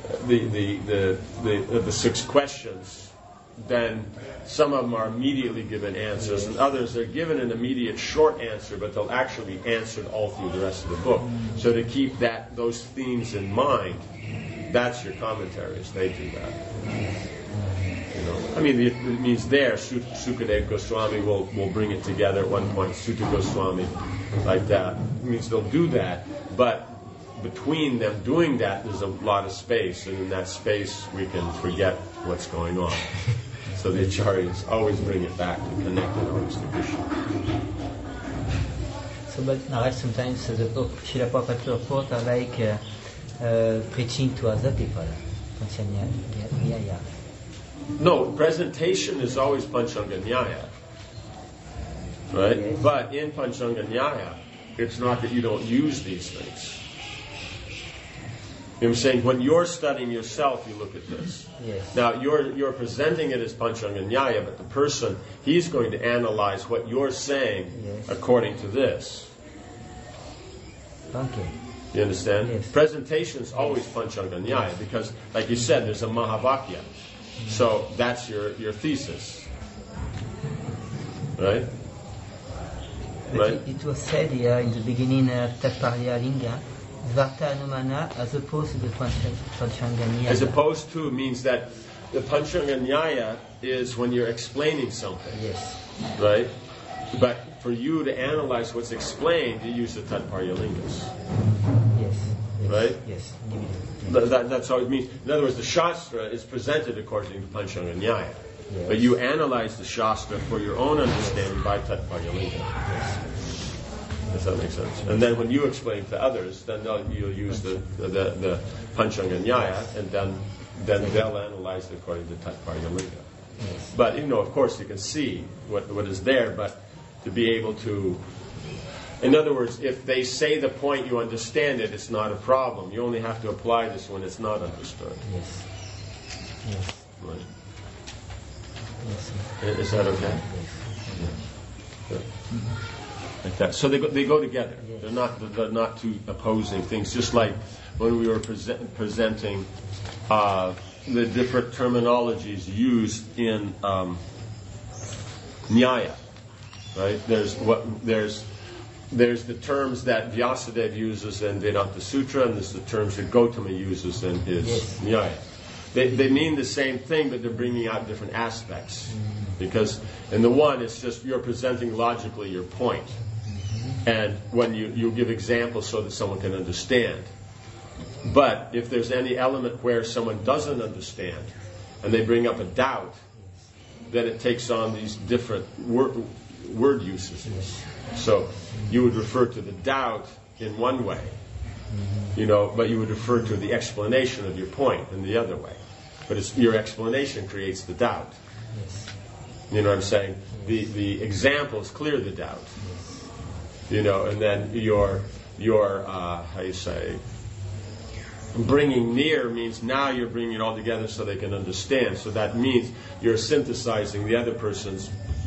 the 6 questions. Then some of them are immediately given answers, and others are given an immediate short answer, but they'll actually be answered all through the rest of the book. So to keep those themes in mind, that's your commentaries. They do that. I mean, it means there, Sukadeva Goswami will bring it together at one point, Sutta Goswami, like that. It means they'll do that, but between them doing that, there's a lot of space, and in that space, we can forget what's going on. So the acharyas always bring it back to connect it always to Krishna. So, but Maharaj, sometimes the book, Srila Prabhupada report are like preaching to other people, Panchanyaya. No, presentation is always Panchanga Nyaya, right? Yes. But in Panchanga Nyaya, it's not that you don't use these things. I'm saying when you're studying yourself, you look at this. Yes. Now you're presenting it as Panchanga Nyaya, but the person, he's going to analyze what you're saying according to this. Okay. You understand? Yes. Presentation is always Panchanga Nyaya because, like you said, there's a Mahavakya. So that's your thesis. Right? But it was said here in the beginning of Tatparya Linga, Svarta Anumana as opposed to the Panchanga Nyaya. As opposed to means that the Panchanga Nyaya is when you're explaining something. Yes. Right? But for you to analyze what's explained, you use the Tatparya Lingas. Yes. Right? Yes. That's how it means. In other words, the Shastra is presented according to Panchanga Nyaya. Yes. But you analyze the Shastra for your own understanding by Tatparya Linga. Yes. Does that make sense? And then when you explain to others, then you'll use the Panchanga Nyaya, and then they'll analyze it according to Tatparya Linga. Yes. But, of course you can see what is there, but to be able to... In other words, if they say the point, you understand it, it's not a problem. You only have to apply this when it's not understood. Yes. Yes. Right. Yes. Is that okay? Yeah. Like that. So they go together. Yes. They're not two opposing things. Just like when we were presenting the different terminologies used in Nyaya, right? There's the terms that Vyasadeva uses in Vedanta Sutra, and there's the terms that Gautama uses in his Nyaya. They mean the same thing, but they're bringing out different aspects. Because in the one, it's just you're presenting logically your point. And when you give examples so that someone can understand. But if there's any element where someone doesn't understand, and they bring up a doubt, then it takes on these different word uses. So you would refer to the doubt in one way, but you would refer to the explanation of your point in the other way. But your explanation creates the doubt. Yes. You know what I'm saying? The examples clear the doubt. And then your how you say, bringing near means now you're bringing it all together so they can understand. So that means you're synthesizing the other person's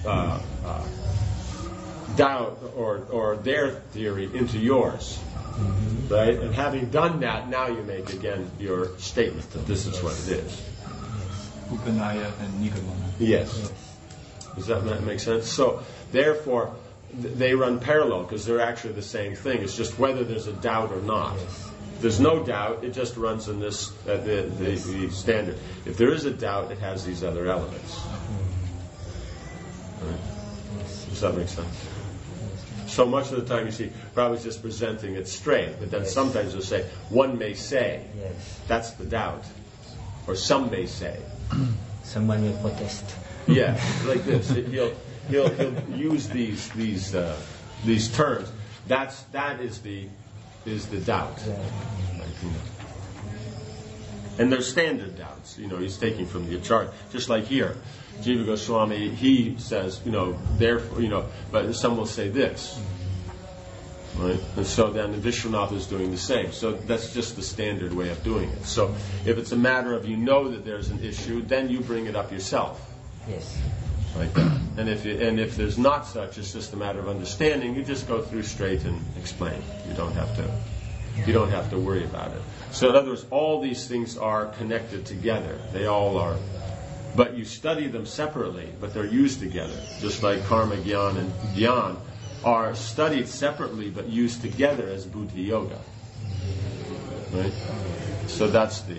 doubt or their theory into yours. Right? And having done that, now you make again your statement that this is what it is. Upanaya and Nigamana. Yes. Does that make sense? So, therefore, they run parallel because they're actually the same thing. It's just whether there's a doubt or not. If there's no doubt, it just runs in this the standard. If there is a doubt, it has these other elements. Right? Does that make sense? So much of the time you see, Prabhupada's just presenting it straight, but then sometimes they'll say, one may say, that's the doubt. Or some may say. Someone will protest. Yeah, like this. He'll use these terms. That is the doubt. And they're standard doubts. He's taking from the Acharya. Just like here, Jiva Goswami, he says, therefore, but some will say this. Right? And so then the Vishwanath is doing the same. So that's just the standard way of doing it. So if it's a matter of you know that there's an issue, then you bring it up yourself. Yes. Like that. And if there's not such, it's just a matter of understanding, you just go through straight and explain. You don't have to worry about it. So in other words, all these things are connected together. They all are. But you study them separately, but they're used together. Just like karma, jnana, and dhyan are studied separately but used together as buddhi yoga. Right? So that's the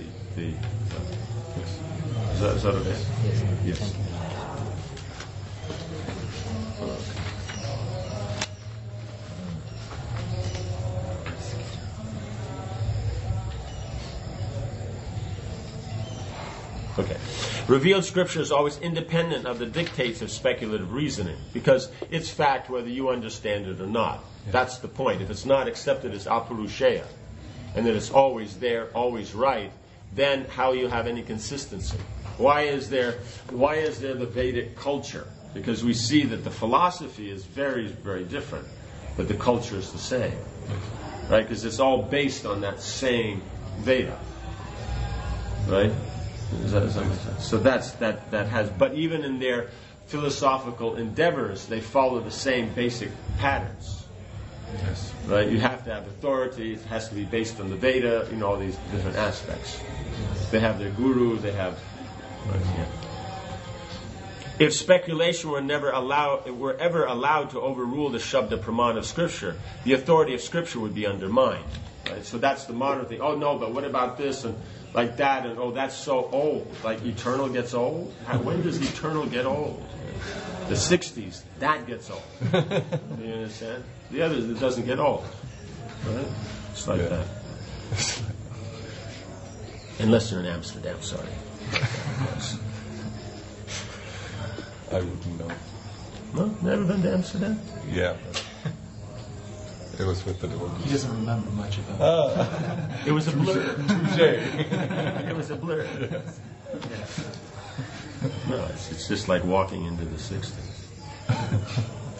is that okay? Yes. Okay. Revealed scripture is always independent of the dictates of speculative reasoning, because it's fact whether you understand it or not. Yeah. That's the point. If it's not accepted as apurusheya, and that it's always there, always right, then how you have any consistency? Why is there the Vedic culture? Because we see that the philosophy is very, very different, but the culture is the same. Right? Because it's all based on that same Veda. Right? So that has, but even in their philosophical endeavors, they follow the same basic patterns. Yes. Right? You have to have authority. It has to be based on the Veda. All these different aspects. They have their guru. They have. Yeah. If speculation were ever allowed to overrule the Shabda Praman of Scripture, the authority of Scripture would be undermined. Right? So that's the modern thing. Oh no, but what about this and like that? And oh, that's so old. Like eternal gets old. When does eternal get old? The 60s, that gets old. You understand? The others, it doesn't get old. Right? It's like that. Unless you're in Amsterdam, sorry. I wouldn't know. No? Never been to Amsterdam? Yeah. It was with the devotees. He doesn't remember much about it. It was a blur. It was a blur. No, it's just like walking into the 60s.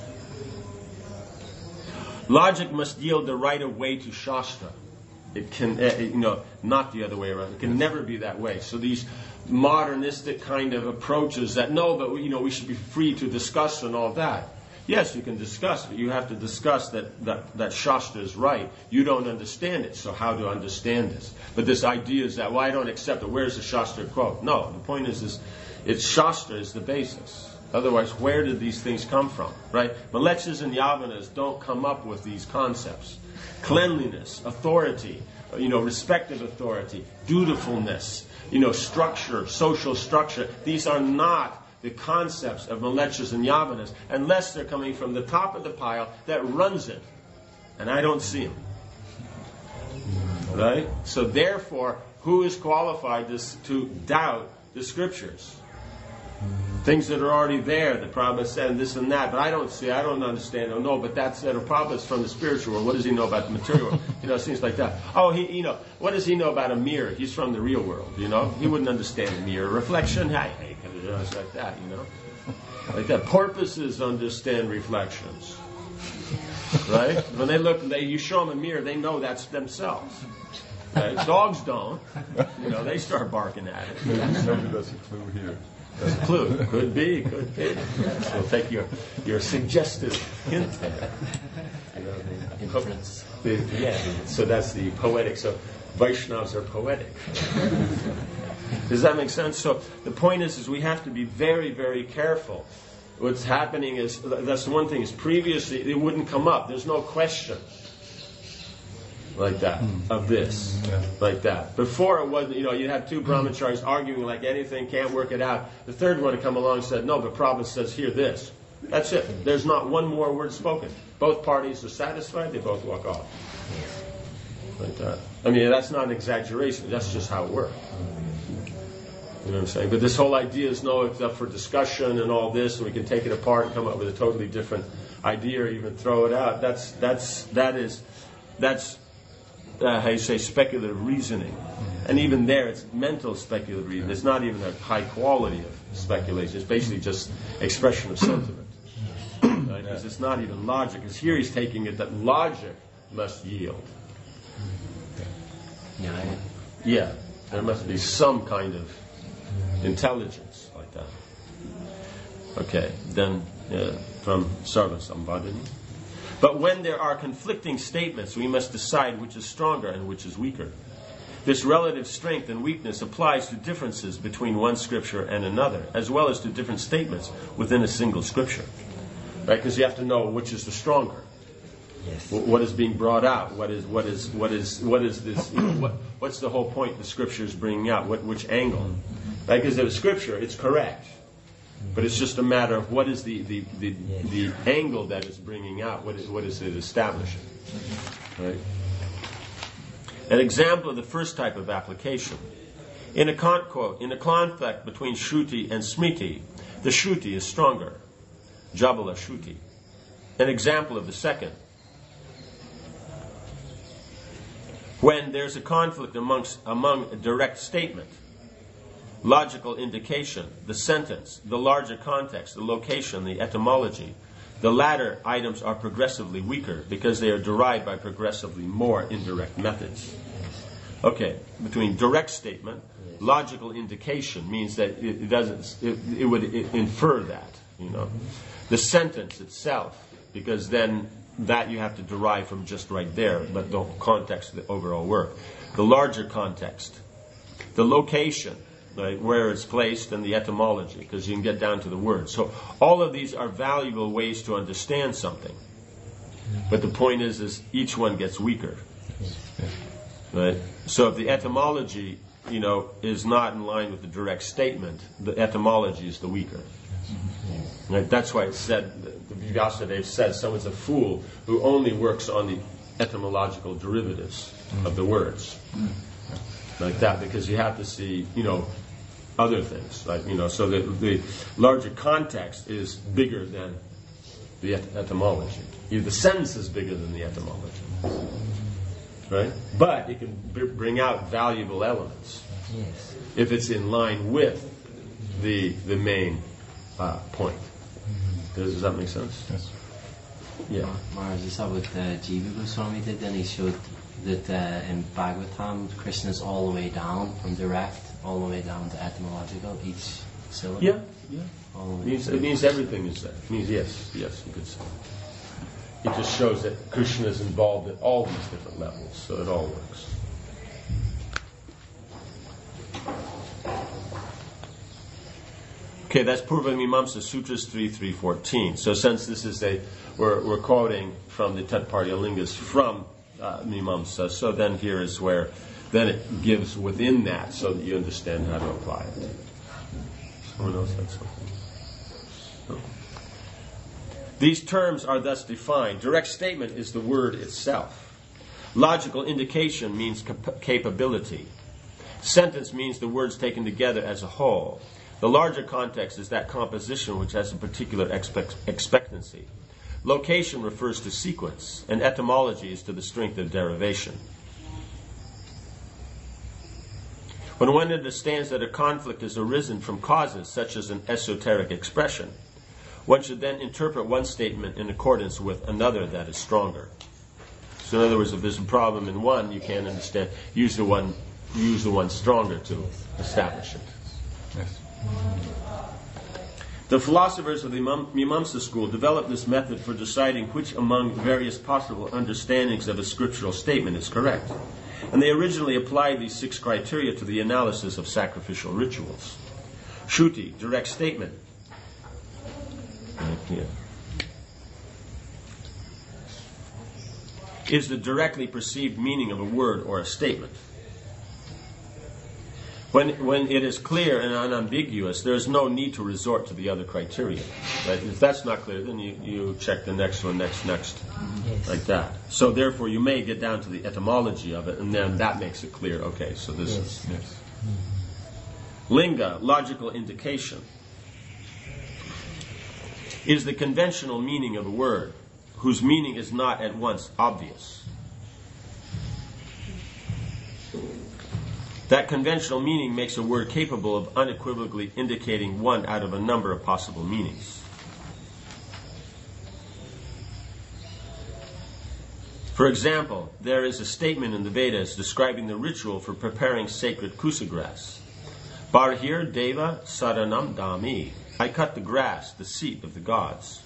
Logic must yield the right of way to Shastra. It can, not the other way around. It can never be that way. So these modernistic kind of approaches that, no, but we should be free to discuss and all that. Yes, you can discuss, but you have to discuss that Shastra is right. You don't understand it, so how to understand this? But this idea is that, well, I don't accept it. Where's the Shastra quote? No, the point is it's Shastra is the basis. Otherwise, where did these things come from? Right? Malechas and Yavanas don't come up with these concepts. Cleanliness, authority, respect of authority, dutifulness, structure, social structure. These are not the concepts of Malechas and Yavanas, unless they're coming from the top of the pile that runs it. And I don't see them. Right? So therefore, who is qualified to doubt the scriptures? Things that are already there, the Prabhupada said, and this and that, but I don't understand. Oh no, but that's Prabhupada's from the spiritual world. What does he know about the material world? Things like that. Oh, what does he know about a mirror? He's from the real world, He wouldn't understand a mirror. Reflection, it's like that, Like that. Porpoises understand reflections. Right? When you show them a mirror, they know that's themselves. Right? Dogs don't. They start barking at it. Somebody does a clue here. There's a clue. Could be. So take your suggestive hint there. Inference. Yeah. So that's the poetic. So Vaishnavas are poetic. Does that make sense? So the point is we have to be very, very careful. What's happening is, that's the one thing, is previously it wouldn't come up. There's no question like that, of this, like that. Before it wasn't, you'd have two brahmacharis arguing like anything, can't work it out. The third one would come along and said, no, but Prabhupada says here this. That's it. There's not one more word spoken. Both parties are satisfied, they both walk off. Like that. That's not an exaggeration, that's just how it works. You know what I'm saying? But this whole idea is, no, it's up for discussion and all this, and we can take it apart and come up with a totally different idea or even throw it out. That's how you say, speculative reasoning. And even there, it's mental speculative reasoning. It's not even a high quality of speculation. It's basically just expression of sentiment. Right? Because it's not even logic. Because here he's taking it that logic must yield. Yeah. There must be some kind of intelligence like that. Okay, then from Sarva Sambhadini. But when there are conflicting statements, we must decide which is stronger and which is weaker. This relative strength and weakness applies to differences between one scripture and another, as well as to different statements within a single scripture. Right? Because you have to know which is the stronger. Yes. What is being brought out? What is this? What's the whole point the scripture is bringing out? Which angle? Right? Because the scripture, it's correct, but it's just a matter of what is the angle that it's bringing out. What is it establishing? Right? An example of the first type of application. In a conflict between Shruti and Smriti, the Shruti is stronger. Jabala Shruti. An example of the second. When there's a conflict among a direct statement, logical indication, the sentence, the larger context, the location, the etymology, the latter items are progressively weaker because they are derived by progressively more indirect methods. Okay, between direct statement, logical indication means that it would infer that, The sentence itself, because then that you have to derive from just right there, but the context of the overall work. The larger context, the location, right, where it's placed, and the etymology, because you can get down to the word. So all of these are valuable ways to understand something. But the point is each one gets weaker. Right? So if the etymology, is not in line with the direct statement, the etymology is the weaker. Right? That's why it said, the Vyasadeva says, someone's a fool who only works on the etymological derivatives of the words. Like that, because you have to see, other things. Like, so the larger context is bigger than the etymology. The sentence is bigger than the etymology. Right? But it can bring out valuable elements. Yes. If it's in line with the main point. Does that make sense? Yes. Yeah. Maharaj, is that what Jiva Goswami did? Then he showed that in Bhagavatam, Krishna is all the way down, from direct, all the way down to etymological, each syllable. Yeah. All the way It means everything is there. It means yes, you could say. It just shows that Krishna is involved at all these different levels, so it all works. Okay, that's Purva Mimamsa Sutras 3.3.14. So since this is we're quoting from the Tatparya Lingas from Mimamsa, so then here is where then it gives within that so that you understand how to apply it. Someone else had something? No. These terms are thus defined. Direct statement is the word itself. Logical indication means capability. Sentence means the words taken together as a whole. The larger context is that composition which has a particular expectancy. Location refers to sequence, and etymology is to the strength of derivation. When one understands that a conflict has arisen from causes such as an esoteric expression, one should then interpret one statement in accordance with another that is stronger. So in other words, if there's a problem in one, you can't understand. Use the one stronger to establish it. Yes. The philosophers of the Mimamsa school developed this method for deciding which among various possible understandings of a scriptural statement is correct. And they originally applied these 6 criteria to the analysis of sacrificial rituals. Shruti, direct statement. Right here. Is the directly perceived meaning of a word or a statement. When it is clear and unambiguous, there is no need to resort to the other criteria. Right? If that's not clear, then you check the next one, next, Yes. like that. So therefore, you may get down to the etymology of it, and then that makes it clear. Okay, so this is Yes. Linga, logical indication, is the conventional meaning of a word, whose meaning is not at once obvious. That conventional meaning makes a word capable of unequivocally indicating one out of a number of possible meanings. For example, there is a statement in the Vedas describing the ritual for preparing sacred kusa grass. Barhir Deva Saranam Dami. I cut the grass, the seat of the gods.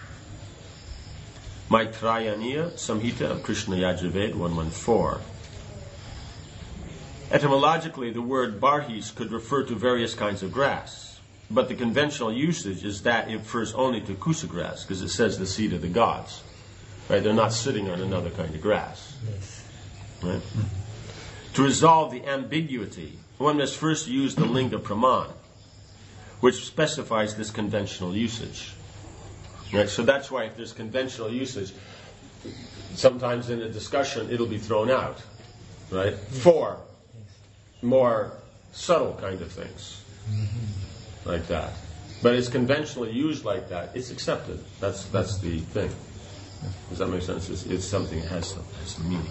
Maitrayaniya Samhita of Krishna Yajurveda 114. Etymologically, the word barhis could refer to various kinds of grass, but the conventional usage is that it refers only to kusa grass, because it says the seat of the gods. Right? They're not sitting on another kind of grass. Yes. Right? To resolve the ambiguity, one must first use the linga praman, which specifies this conventional usage. Right? So that's why if there's conventional usage, sometimes in a discussion it'll be thrown out, right? For more subtle kind of things, like that. But it's conventionally used like that. It's accepted. That's the thing. Does that make sense? It's something that has some meaning.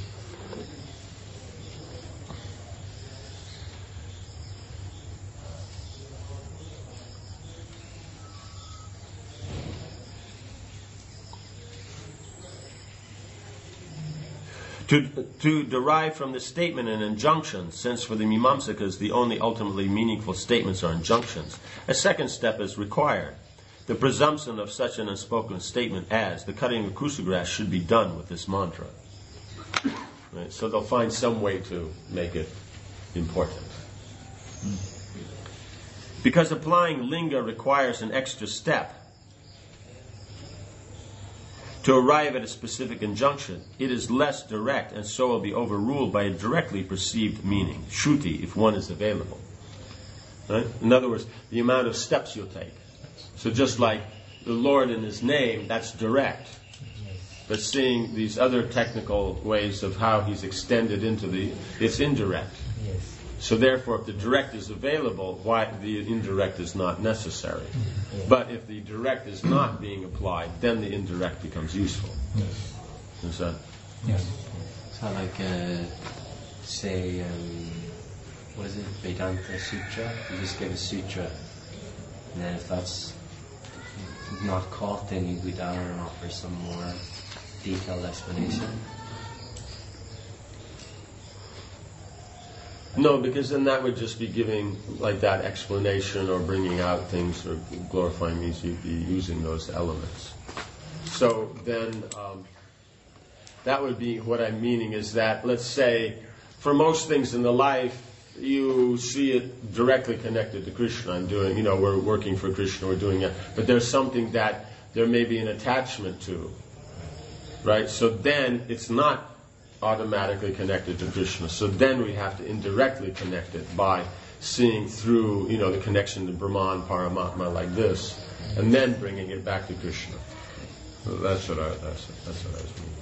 To derive from this statement an injunction, since for the Mimamsakas the only ultimately meaningful statements are injunctions, a second step is required. The presumption of such an unspoken statement as the cutting of kusa grass should be done with this mantra. Right? So they'll find some way to make it important. Because applying linga requires an extra step, to arrive at a specific injunction, it is less direct and so will be overruled by a directly perceived meaning, shruti, if one is available. Right? In other words, the amount of steps you'll take. So just like the Lord in His name, that's direct. But seeing these other technical ways of how He's extended into it's indirect. Yes. So therefore, if the direct is available, why the indirect is not necessary. Yes. But if the direct is not being applied, then the indirect becomes useful. Yes. Is that? Yes. So like, say, what is it, Vedanta Sutra? You just give a sutra, and then if that's not caught, then you go down and offer some more detailed explanation. No, because then that would just be giving like that explanation or bringing out things or glorifying means you'd be using those elements. So then that would be what I'm meaning is that, let's say, for most things in the life, you see it directly connected to Krishna. I'm doing, we're working for Krishna, we're doing it. But there's something that there may be an attachment to, right? So then it's not automatically connected to Krishna. So then we have to indirectly connect it by seeing through, the connection to Brahman, Paramatma like this, and then bringing it back to Krishna. So that's what I was meaning.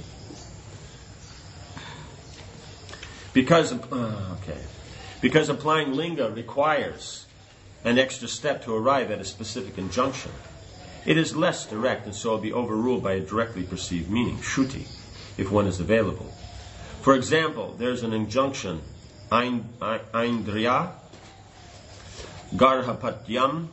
Because applying linga requires an extra step to arrive at a specific injunction, it is less direct and so will be overruled by a directly perceived meaning, shruti, if one is available. For example, there's an injunction, Aindriya Garhapatyam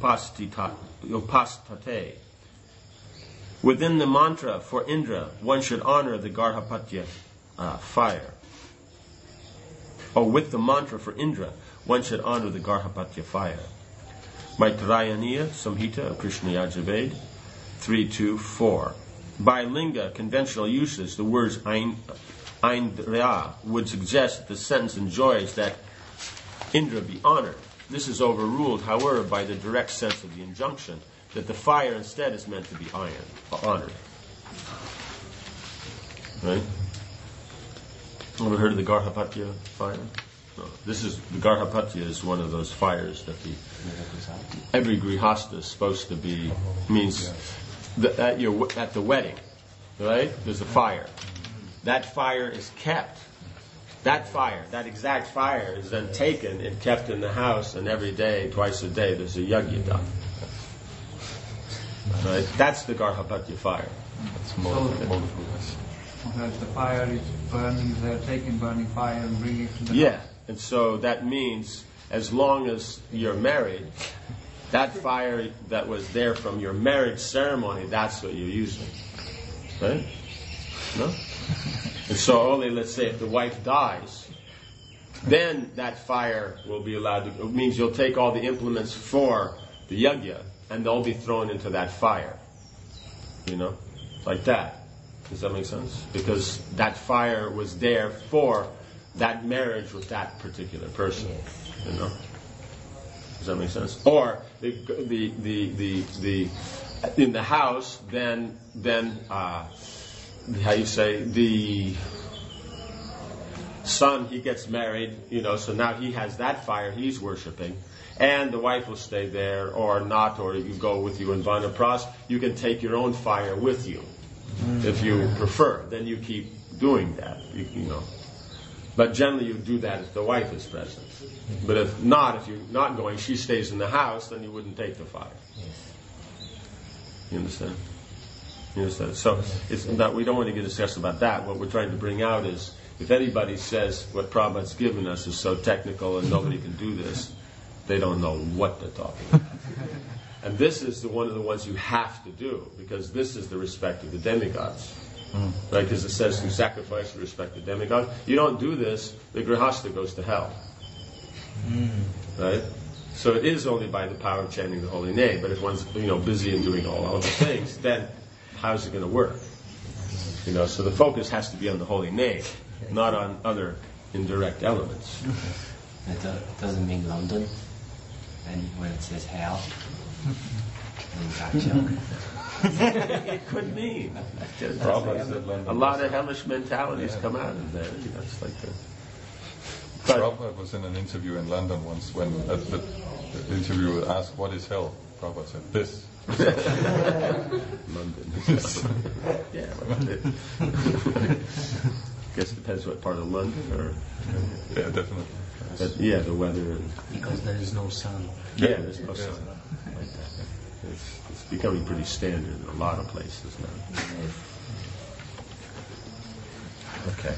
Upastate. Within the mantra for Indra, one should honor the Garhapatya fire. With the mantra for Indra, one should honor the Garhapatya fire. Maitrayaniya Samhita of Krishna Yajurveda 3.2.4. By linga, conventional uses, the words Aindriya would suggest that the sentence enjoins that Indra be honored. This is overruled, however, by the direct sense of the injunction that the fire instead is meant to be honored. Right? Ever heard of the Garhapatya fire? No. The Garhapatya is one of those fires that every grihasta is supposed to be, means at the wedding, right? There's a fire. That fire is kept. That exact fire is then taken and kept in the house, and every day, twice a day, there's a yajna done. Right? That's the Garhapatya fire. That's multiple. Because the fire is burning, they're taking burning fire and bringing it to the house. And so that means as long as you're married, that fire that was there from your marriage ceremony, that's what you're using. Right? No? And so only, let's say, if the wife dies, then that fire will be allowed to, it means you'll take all the implements for the yajna, and they'll be thrown into that fire. You know? Like that. Does that make sense? Because that fire was there for that marriage with that particular person. You know? Does that make sense? Or the in the house, then how you say, the son, he gets married, you know, so now he has that fire he's worshipping, and the wife will stay there or not, or you go with you in Vanapras. You can take your own fire with you if you prefer. Then you keep doing that, you know. But generally you do that if the wife is present. But if not, if you're not going, she stays in the house, then you wouldn't take the fire. You understand? You understand? So it's that we don't want to get obsessed about that. What we're trying to bring out is, if anybody says what Prabhupada's given us is so technical and nobody can do this, they don't know what they're talking about. And this is one of the ones you have to do, because this is the respect of the demigods. Right? Because it says to sacrifice the respect of demigods. You don't do this, the grihastha goes to hell. Right? So it is only by the power of chanting the holy name. But if one's busy in doing all other things, then how's it going to work? You know, so the focus has to be on the holy name, not on other indirect elements. It doesn't mean London, and when it says hell, it could mean. A lot of hellish mentalities come out of there. You know, it's like that. Prabhupada was in an interview in London once when the interviewer asked, "What is hell?" Prabhupada said, "This." London. Yeah. Guess it depends what part of London, or yeah, definitely. But yeah, the weather. Because there is no sun. Yeah, there's no sun. Like that. It's becoming pretty standard in a lot of places now. Okay.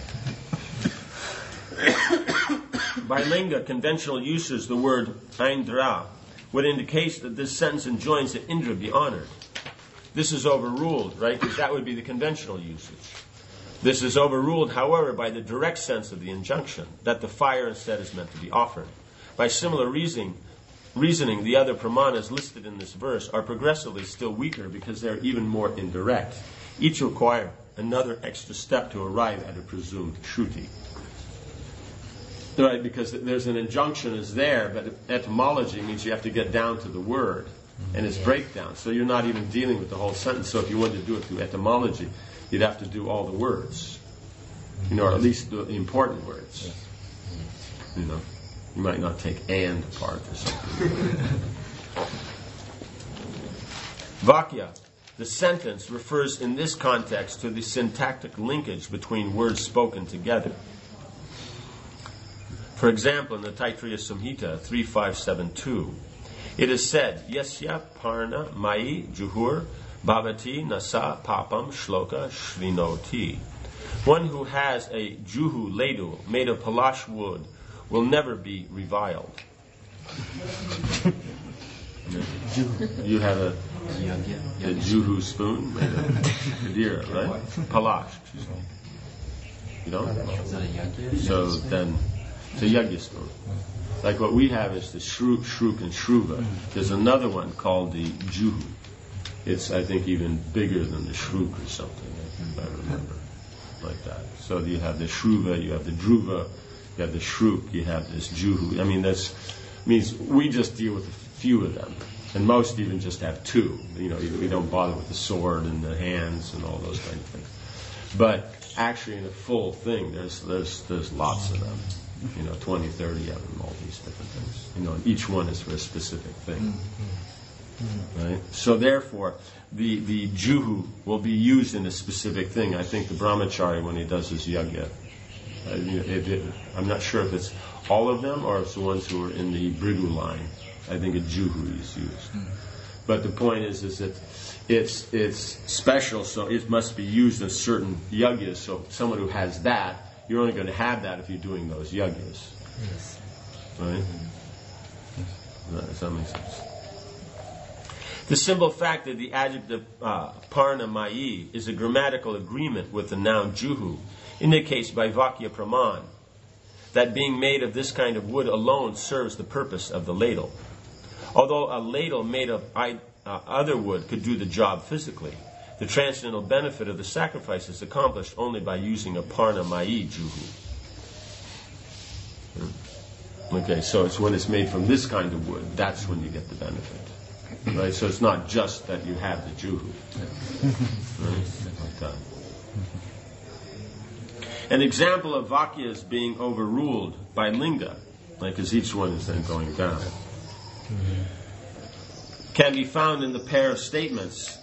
By linga, conventional uses, the word Aindra would indicate that this sentence enjoins that Indra be honored. This is overruled, right? Because that would be the conventional usage. This is overruled, however, by the direct sense of the injunction, that the fire instead is meant to be offered. By similar reasoning, the other pramanas listed in this verse are progressively still weaker because they're even more indirect. Each require another extra step to arrive at a presumed shruti. Right, because there's an injunction is there, but etymology means you have to get down to the word and its breakdown. So you're not even dealing with the whole sentence. So if you wanted to do it through etymology, you'd have to do all the words, or at least the important words. You know, you might not take "and" apart or something. Vakya, the sentence, refers in this context to the syntactic linkage between words spoken together. For example, in the Taittiriya Samhita 3572, it is said, "Yasya parna mai juhur bhavati nasa papam shloka shrinoti." One who has a juhu ladle made of palash wood will never be reviled. You have a juhu spoon made of Kadira, right? Palash. You don't? Is that a yagya? So then, it's a yagya spoon. Like what we have is the shruk, and shruva. There's another one called the juhu. It's, I think, even bigger than the shruk or something, if I remember. Like that. So you have the shruva, you have the dhruva, you have the shruk, you have this juhu. I mean, that means we just deal with a few of them. And most even just have two. You know, we don't bother with the sword and the hands and all those kind of things. But actually in a full thing, there's lots of them. 20, 30 of them, all these different things. And each one is for a specific thing. Right? So therefore, the juhu will be used in a specific thing. I think the brahmachari, when he does his yagya, I'm not sure if it's all of them or it's the ones who are in the brigu line. I think a juhu is used. But the point is that it's special, so it must be used in certain yagyas. So someone who has that, you're only going to have that if you're doing those yagyas. Yes. Right? Does that make sense? The simple fact that the adjective parnamayi is a grammatical agreement with the noun juhu indicates by Vakya Praman that being made of this kind of wood alone serves the purpose of the ladle. Although a ladle made of other wood could do the job physically, the transcendental benefit of the sacrifice is accomplished only by using a parnamayi juhu. Okay, so it's when it's made from this kind of wood, that's when you get the benefit. Right? So it's not just that you have the juhu. Right? Like that. An example of Vakyas being overruled by linga, because each one is then going down, can be found in the pair of statements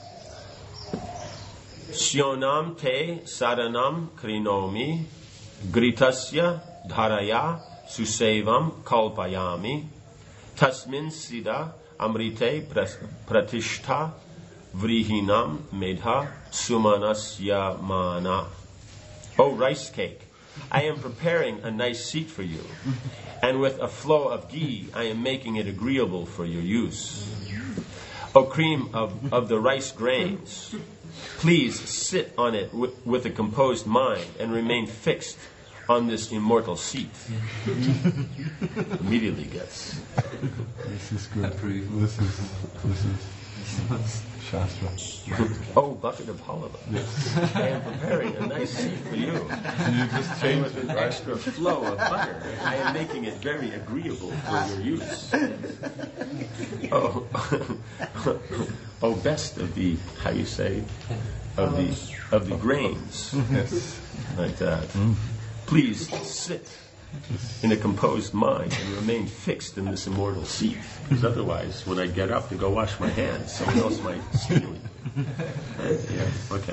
Syonam te saranam krinomi gritasya dharaya susevam kalpayami tasmin sida amrite pratishtha vrihinam medha sumanasya mana. O rice cake, I am preparing a nice seat for you, and with a flow of ghee I am making it agreeable for your use. O cream of the rice grains, please sit on it with a composed mind and remain fixed on this immortal seat. Immediately gets. This is good. Approved. This is Shastra. Oh, bucket of halava. Yes. I am preparing a nice seat for you. You just change With it, an right? extra flow of butter. I am making it very agreeable for your use. Oh, oh, best of the, how you say, of the grains. Yes. Like that. Please sit in a composed mind and remain fixed in this immortal seat. Because otherwise, when I get up to go wash my hands, someone else might steal it. Yeah, okay.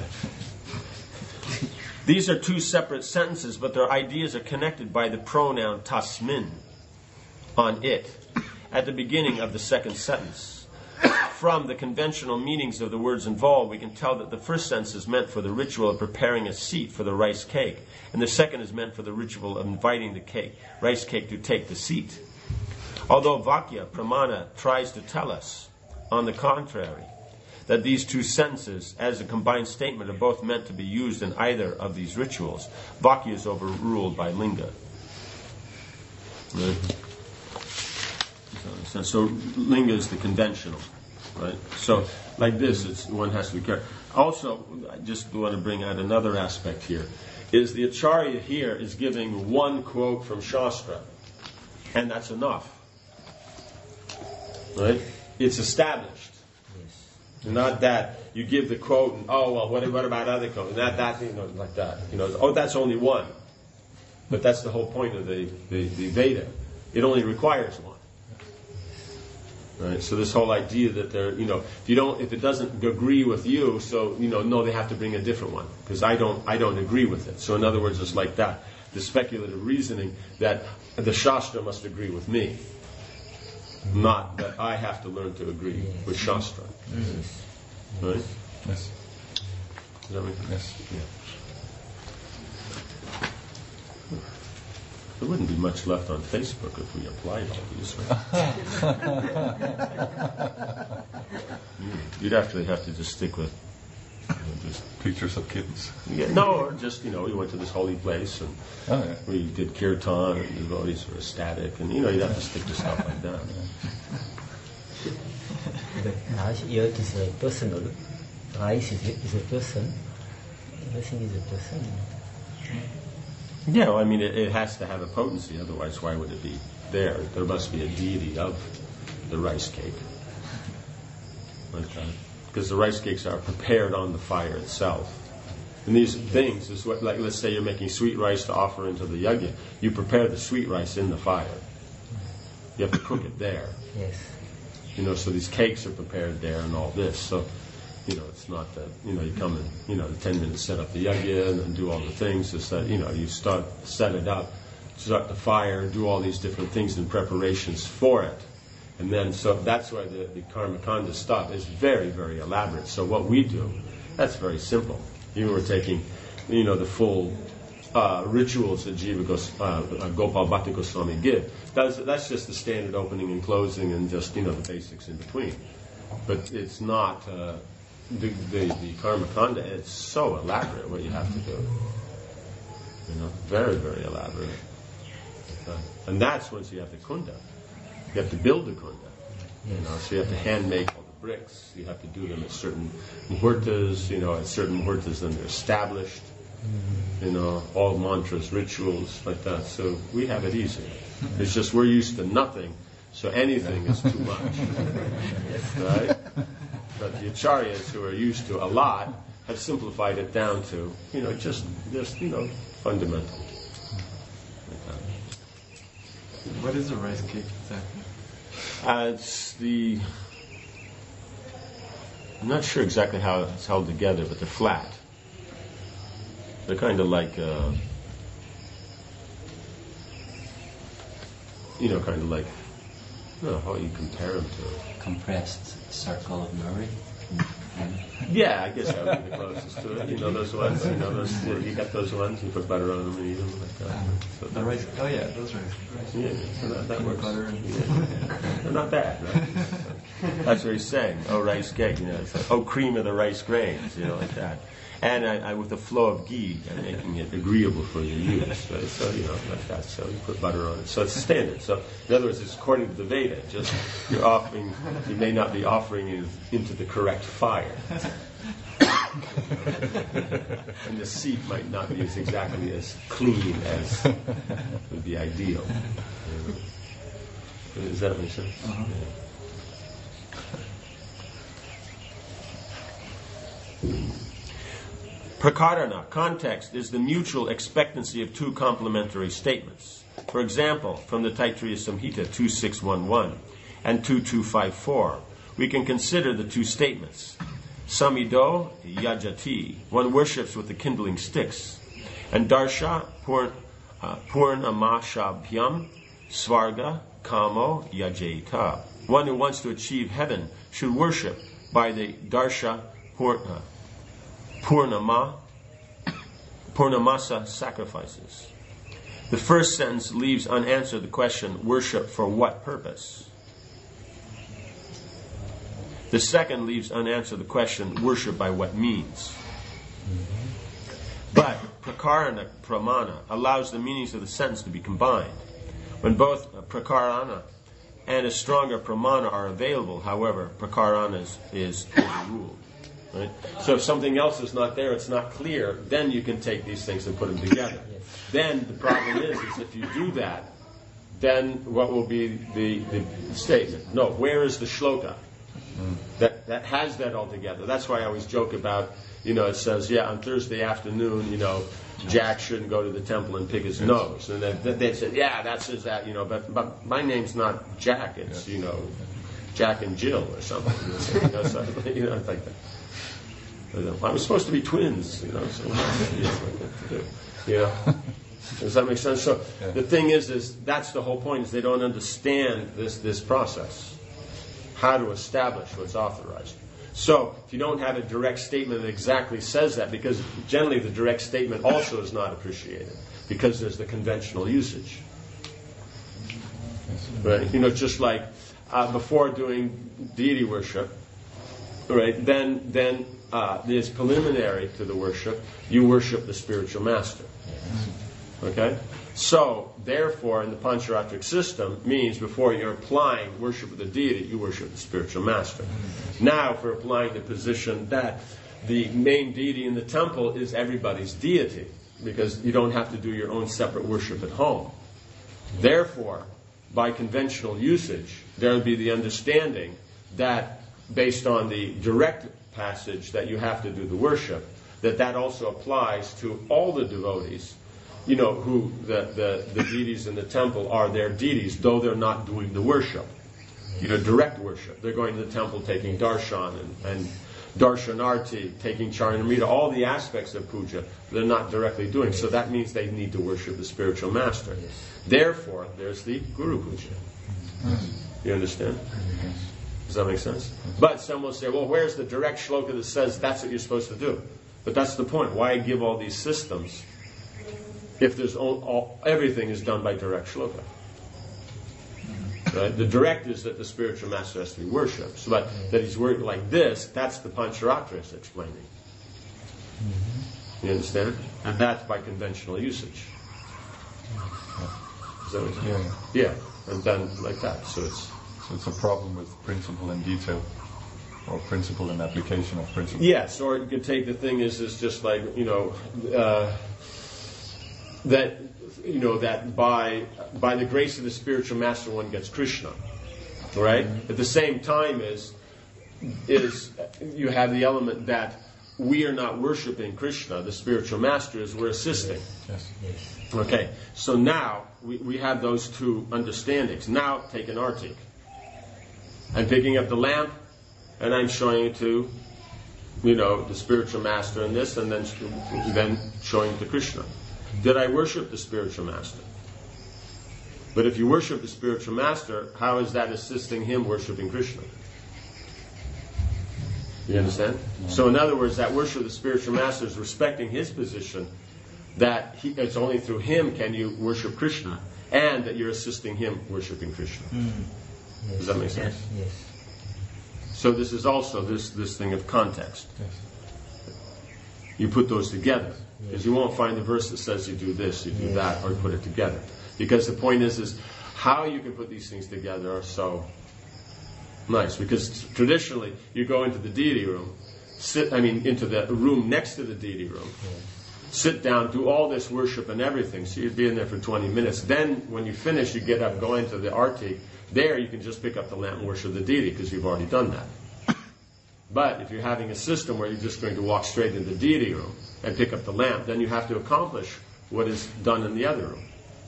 These are two separate sentences, but their ideas are connected by the pronoun tasmin, on it, at the beginning of the second sentence. From the conventional meanings of the words involved, we can tell that the first sentence is meant for the ritual of preparing a seat for the rice cake, and the second is meant for the ritual of inviting the rice cake to take the seat. Although Vakya Pramana tries to tell us, on the contrary, that these two sentences, as a combined statement, are both meant to be used in either of these rituals, Vakya is overruled by linga. Right? So linga is the conventional. Right? So, like this, one has to be careful. Also, I just want to bring out another aspect here, is the Acharya here is giving one quote from Shastra, and that's enough. Right? It's established. Not that you give the quote and, oh, well, what about other quotes? That, like that. Oh, that's only one. But that's the whole point of the Veda. It only requires one. Right, so this whole idea that if it doesn't agree with you, so no, they have to bring a different one because I don't agree with it. So in other words, it's like that, the speculative reasoning that the Shastra must agree with me, not that I have to learn to agree with Shastra. Right? Yes. Does that make sense? Yes. Yeah. There wouldn't be much left on Facebook if we applied all these. Right? You'd actually have to just stick with just Pictures of kittens. or just we went to this holy place and we did kirtan and the devotees were ecstatic and you'd have to stick to stuff like that. The Raj here is personal. Rice is a person. Everything is a person. Yeah, well, I mean, it has to have a potency, otherwise why would it be there? There must be a deity of the rice cake. Like that. Because the rice cakes are prepared on the fire itself. And these things is what, like, let's say you're making sweet rice to offer into the yajna. You prepare the sweet rice in the fire. You have to cook it there. Yes. So these cakes are prepared there and all this. So, it's not that, you come and, the 10 minutes set up the yajna and do all the things. It's that, you set it up, start the fire, do all these different things and preparations for it. And then, so that's why the Karmakanda stuff is very, very elaborate. So what we do, that's very simple. You were taking, the full rituals that Gopal Bhatta Goswami give. That's just the standard opening and closing and just, the basics in between. But it's not the karma kanda. It's so elaborate what you have to do. Very, very elaborate. And that's once you have the kunda. You have to build the kunda. So you have to hand make all the bricks. You have to do them at certain muhurtas. At certain muhurtas, then they're established. All mantras, rituals like that. So we have it easy. It's just we're used to nothing, so anything is too much, right? But the acharyas who are used to a lot have simplified it down to just fundamental. What is a rice cake exactly? I'm not sure exactly how it's held together, but they're flat. They're kind of like, I don't know how you compare them to. Compressed circle of Murray. Yeah, I guess that would be the closest to it. Those ones. You got those ones. You put butter on them and eat them like that. So the rice. Oh yeah, those rice. Yeah, so that works. Butter and they're not bad, right? That's what he's saying. Oh, rice cake. It's like, cream of the rice grains. Like that. And I with the flow of ghee, I'm making it agreeable for your use. Right? So, like that. So you put butter on it. So it's standard. So, in other words, it's according to the Veda. Just you may not be offering it into the correct fire. And the seat might not be exactly as clean as would be ideal. Does that make sense? Uh-huh. Yeah. Prakarana, context, is the mutual expectancy of two complementary statements. For example, from the Taittiriya Samhita 2611 and 2254, we can consider the two statements. Samido yajati, one worships with the kindling sticks, and darsha purnamashabhyam svarga kamo yajeta. One who wants to achieve heaven should worship by the darsha Purnamasa sacrifices. The first sentence leaves unanswered the question, worship for what purpose? The second leaves unanswered the question, worship by what means? But prakarana pramana allows the meanings of the sentence to be combined. When both prakarana and a stronger pramana are available, however, prakarana is overruled. Right? So if something else is not there, it's not clear, then you can take these things and put them together. Then the problem is if you do that, then what will be the statement? No, where is the shloka that has that all together? That's why I always joke about, it says, on Thursday afternoon, Jack shouldn't go to the temple and pick his nose. And then they said, that says that, but my name's not Jack, it's, Jack and Jill or something. It's like that. I was supposed to be twins, so Does that make sense? So the thing is that's the whole point, is they don't understand this process, how to establish what's authorized. So if you don't have a direct statement that exactly says that, because generally the direct statement also is not appreciated, because there's the conventional usage. Right? Just like before doing deity worship, right? Then there's preliminary to the worship. You worship the spiritual master. Okay? So, therefore, in the Pancharatric system, means before you're applying worship of the deity, you worship the spiritual master. Now, if we're applying the position that the main deity in the temple is everybody's deity, because you don't have to do your own separate worship at home. Therefore, by conventional usage, there would be the understanding that, based on the direct passage that you have to do the worship, that also applies to all the devotees, who the deities in the temple are their deities, though they're not doing the worship. Direct worship. They're going to the temple taking darshan and darshanarti, taking charanamrita, all the aspects of puja, they're not directly doing. So that means they need to worship the spiritual master. Therefore, there's the guru puja. You understand? Does that make sense? But some will say, well, where's the direct shloka that says that's what you're supposed to do? But that's the point. Why give all these systems if there's everything is done by direct shloka? Right? The direct is that the spiritual master has to be worshipped. So that he's working like this, that's the Pancaratra is explaining. You understand? And that's by conventional usage. Is that what you're saying? Yeah. And then like that. So it's a problem with principle and detail, or principle and application of principle. Yes, or you could take the thing is just like, that by the grace of the spiritual master one gets Krishna. Right? At the same time is you have the element that we are not worshipping Krishna, the spiritual master, is we're assisting. Yes. Okay, so now we have those two understandings. Now take an artik. I'm picking up the lamp and I'm showing it to, the spiritual master in this, and then showing it to Krishna. Did I worship the spiritual master? But if you worship the spiritual master, how is that assisting him worshiping Krishna? You understand? So in other words, that worship of the spiritual master is respecting his position, that it's only through him can you worship Krishna, and that you're assisting him worshiping Krishna. Yes. Does that make sense? Yes. So this is also this thing of context. Yes. You put those together, because you won't find the verse that says you do this, you do that, or you put it together. Because the point is how you can put these things together are so nice. Because traditionally, you go into the deity room, into the room next to the deity room, sit down, do all this worship and everything. So you'd be in there for 20 minutes. Then, when you finish, you get up, go into the artik. There, you can just pick up the lamp and worship the deity, because you've already done that. But if you're having a system where you're just going to walk straight into the deity room and pick up the lamp, then you have to accomplish what is done in the other room.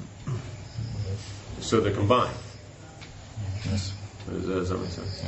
So they're combined. Yes. Does that make sense?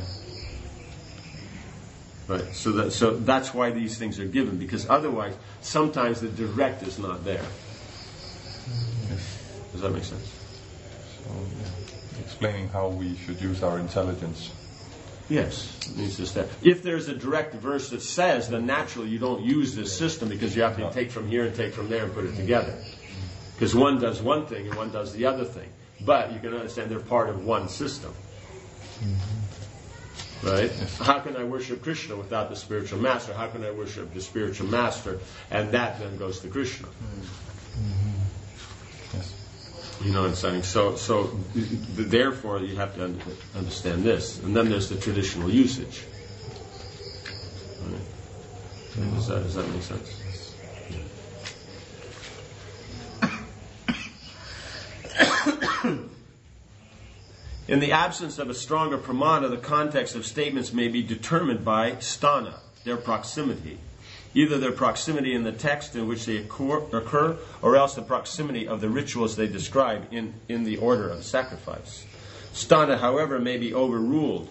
Yeah. Right. So that's why these things are given, because otherwise, sometimes the direct is not there. Does that make sense? So, explaining how we should use our intelligence. Yes, it's just that. If there's a direct verse that says, then naturally you don't use this system, because you have to take from here and take from there and put it together. Because one does one thing and one does the other thing. But you can understand they're part of one system. Right? Yes. How can I worship Krishna without the spiritual master? How can I worship the spiritual master? And that then goes to Krishna. Yes. You know what I'm saying? So therefore you have to understand this. And then there's the traditional usage. Right? Does that make sense? In the absence of a stronger pramana, the context of statements may be determined by sthana, their proximity. Either their proximity in the text in which they occur, or else the proximity of the rituals they describe in the order of sacrifice. Sthana, however, may be overruled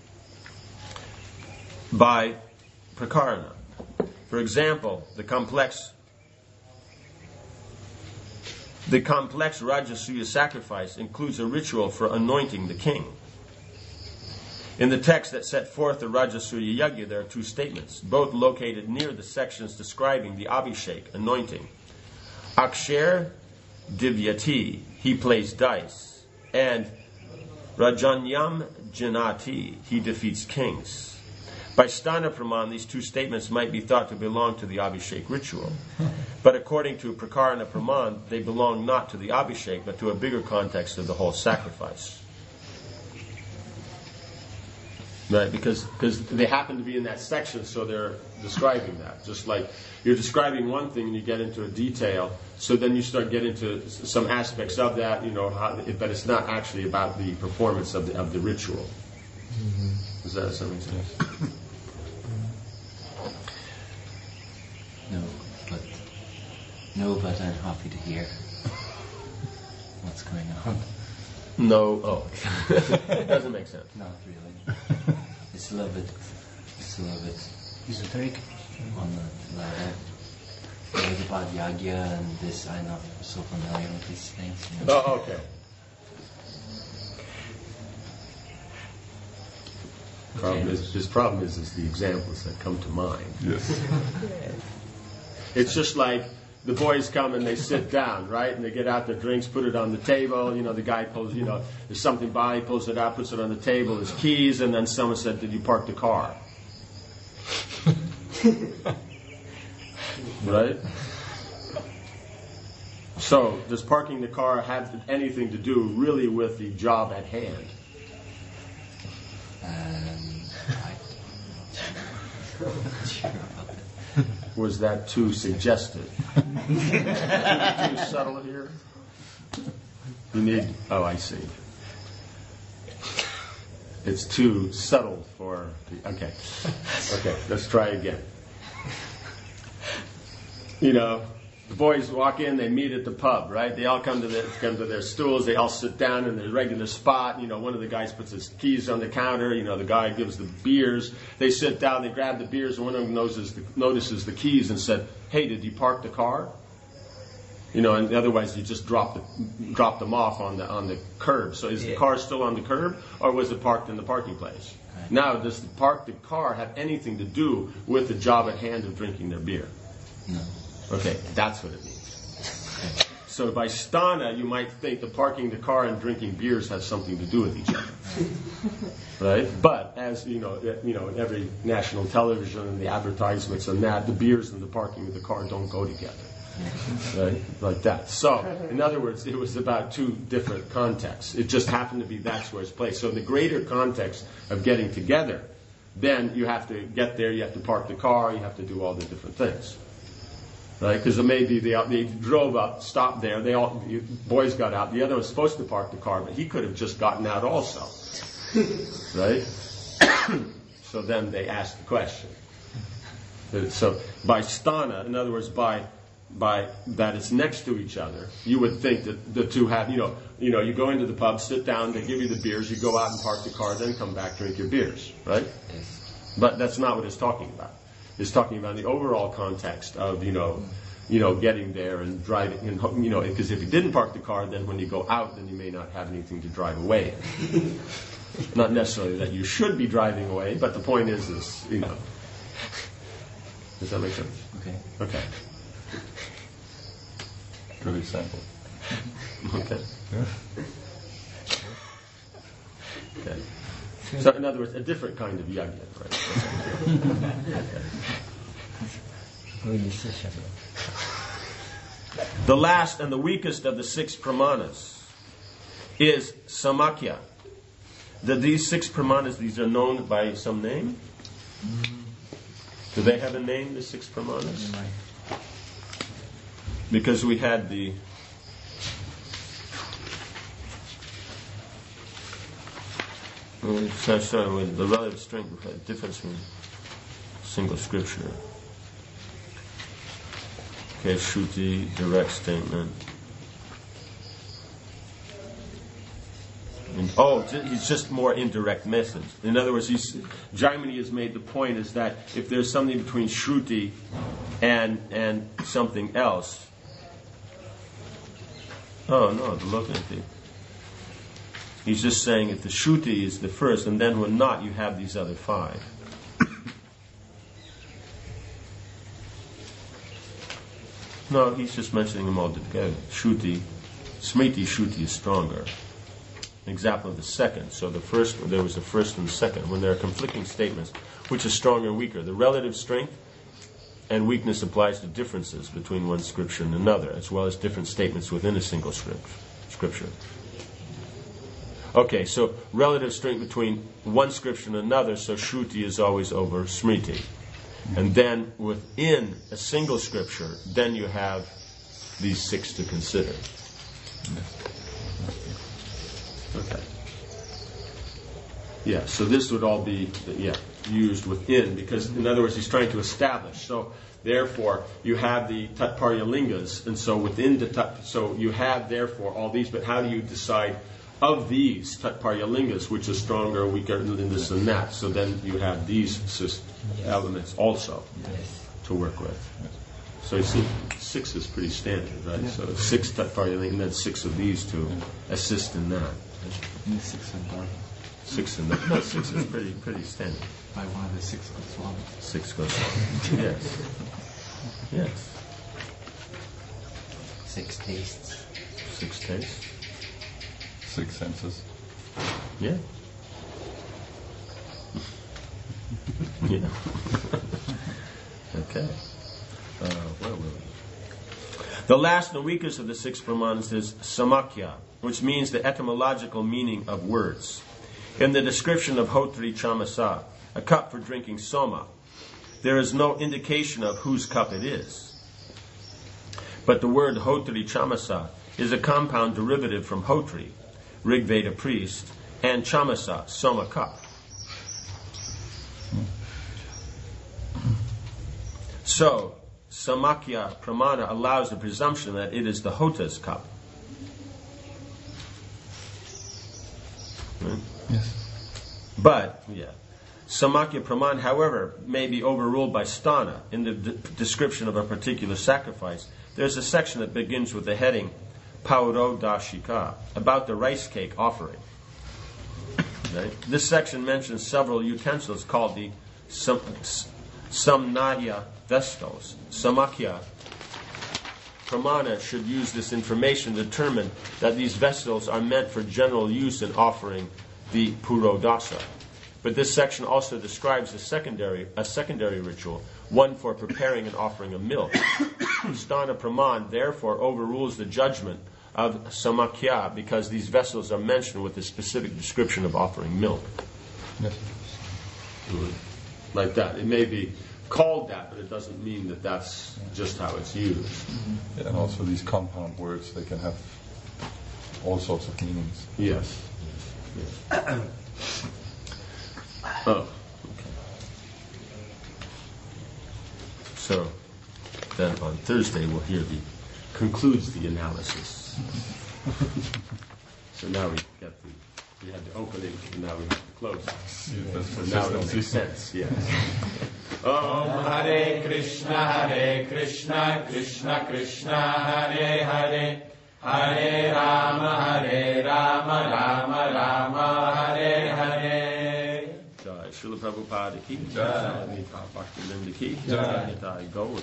by prakarana. For example, the complex Rajasuya sacrifice includes a ritual for anointing the king. In the text that set forth the Rajasuya Yagya, there are two statements, both located near the sections describing the Abhishek, anointing. Aksher Divyati, he plays dice, and Rajanyam Janati, he defeats kings. By sthana praman, these two statements might be thought to belong to the Abhishek ritual. But according to Prakarana praman, they belong not to the Abhishek, but to a bigger context of the whole sacrifice. Right, because they happen to be in that section, so they're describing that. Just like you're describing one thing and you get into a detail, so then you start getting into some aspects of that, but it's not actually about the performance of the ritual. Does that make sense? No, but I'm happy to hear what's going on. No, it doesn't make sense. Not really. It's a little bit esoteric on the level. Like about Yagya and this, I'm not so familiar with these things. Oh, okay. His problem is the examples that come to mind. Yes. It's just like the boys come and they sit down, right? And they get out their drinks, put it on the table. The guy pulls, there's something by, he pulls it out, puts it on the table, his keys, and then someone said, "Did you park the car?" Right? So, does parking the car have anything to do really with the job at hand? Was that too suggestive? too subtle here? You need... Oh, I see. It's too subtle for... Okay, let's try again. The boys walk in, they meet at the pub, right? They all come to their stools, they all sit down in their regular spot. One of the guys puts his keys on the counter, the guy gives the beers. They sit down, they grab the beers, and one of them notices the keys and said, "Hey, did you park the car?" And otherwise you just drop them off on the curb. So is the car still on the curb, or was it parked in the parking place? Right. Now, does the park the car have anything to do with the job at hand of drinking their beer? No. Okay, that's what it means. So by stana, you might think the parking the car and drinking beers has something to do with each other, right? But as in every national television and the advertisements and that, the beers and the parking of the car don't go together, right? Like that. So, in other words, it was about two different contexts. It just happened to be that's where it's placed. So, in the greater context of getting together, then you have to get there. You have to park the car. You have to do all the different things. Right, because maybe they drove up, stopped there. The boys got out. The other was supposed to park the car, but he could have just gotten out also. Right? So then they asked the question. So by stana, in other words, by that it's next to each other, you would think that the two have. You go into the pub, sit down, they give you the beers, you go out and park the car, then come back, drink your beers. Right? Yes. But that's not what it's talking about. Is talking about the overall context of getting there and driving, and because if you didn't park the car, then when you go out, then you may not have anything to drive away. Not necessarily that you should be driving away, but the point is Does that make sense? Okay. Good example. Okay. Okay. So, in other words, a different kind of yajna, right? The last and the weakest of the 6 pramanas is Samakhya. These 6 pramanas, these are known by some name? Do they have a name, the 6 pramanas? Because we had the... Sorry, with the relative strength, the difference in single scripture. Okay, Shruti, direct statement. He's just more indirect message. In other words, Jaimini has made the point is that if there's something between Shruti and something else. Oh no, the Lokanati. He's just saying if the Shruti is the first, and then when not, you have these other 5. No, he's just mentioning them all together. Shruti, Smriti Shruti is stronger. An example of the second. So there was the first and the second. When there are conflicting statements, which is stronger and weaker? The relative strength and weakness applies to differences between one scripture and another, as well as different statements within a single scripture. Okay, so relative strength between one scripture and another, so Shruti is always over Smriti. And then within a single scripture, then you have these 6 to consider. Okay. Yeah, so this would all be used within, because in other words, he's trying to establish. So therefore, you have the Tatparya Lingas, and so within so you have therefore all these, but how do you decide of these Tatparya Lingas, which is stronger or weaker than this and that? So then you have these elements also to work with. So you see, 6 is pretty standard, right? Yeah. So 6 Tatparya Lingas, and then 6 of these to assist in that. 6 and dark. 6 and that. No, 6 is pretty standard. By one of the 6 Goswamis. 6 Goswamis. Yes. 6 tastes. 6 tastes? 6 senses. Yeah. Yeah. Okay. Where were we? The last and weakest of the 6 pramans is samakya, which means the etymological meaning of words. In the description of Hotri Chamasa, a cup for drinking soma, there is no indication of whose cup it is. But the word Hotri Chamasa is a compound derivative from Hotri, Rig Veda priest, and Chamasa, soma cup. So, Samakya Pramana allows the presumption that it is the Hota's cup. Right? Yes. But, Samakya Praman, however, may be overruled by Sthana. In the description of a particular sacrifice, there's a section that begins with the heading Pauro Dashika, about the rice cake offering. Right? This section mentions several utensils called the Samnaya Vestos. Samakya Pramana should use this information to determine that these vessels are meant for general use in offering the Purodasa. But this section also describes a secondary ritual, one for preparing and offering of milk. Sthana Praman therefore overrules the judgment of Samakya because these vessels are mentioned with a specific description of offering milk. Yes. Like that. It may be called that, but it doesn't mean that that's just how it's used. Yeah, and also these compound words, they can have all sorts of meanings. Yes. Oh, okay. So then on Thursday we'll hear concludes the analysis. So now we had the opening, and now we have the closing. So now it makes sense, yes. Om Hare Krishna, Krishna Krishna, Hare Hare, Hare Rama, Rama Rama, Hare Hare. Jai Srila Prabhupada ki Jai, Nita Bhaktivinda ki Jai, Nita Gaur.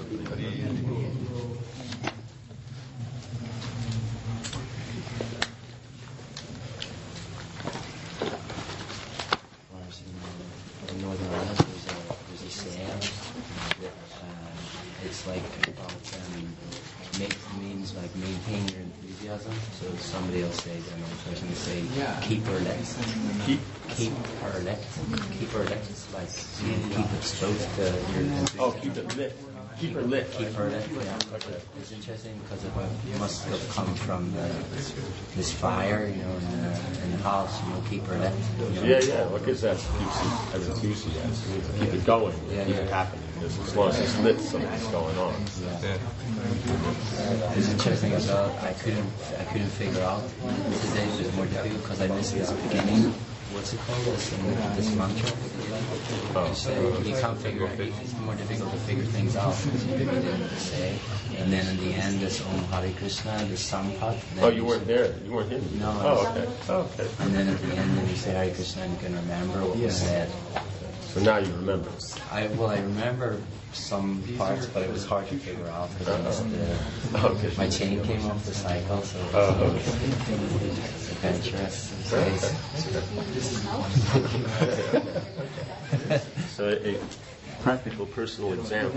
In Northern Ireland, there's a saying that it's like about means like maintain your enthusiasm. So somebody will say, another person will say, keep her lit. Keep her lit. Keep her lit. It's like keep exposed to your enthusiasm. Oh, keep it lit. Keep her lit. Keep her lit. Yeah. It's interesting because it must have come from this fire, in the house. Keep her lit. Yeah. What gives that? Keeps it enthusiasm. Keep it going. Keep it happening. Because as long as it's lit, something's going on. Yeah. It's interesting as well. I couldn't figure out today. It was more difficult because I missed this beginning. What's it called? This mantra. You can't figure it. It's more difficult to figure things out because you didn't say. And then in the end, this Om Hare Krishna, this Sampad. Oh, you weren't there. You weren't here. No. Okay. And then at the end, when you say Hare Krishna, you can remember what was said. So now you remember. I remember some parts, but it was hard to figure out because I missed my chain came off the cycle, so it's adventurous. So a practical personal example.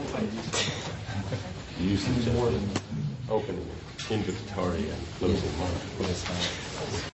Using just opening inventory and closing line.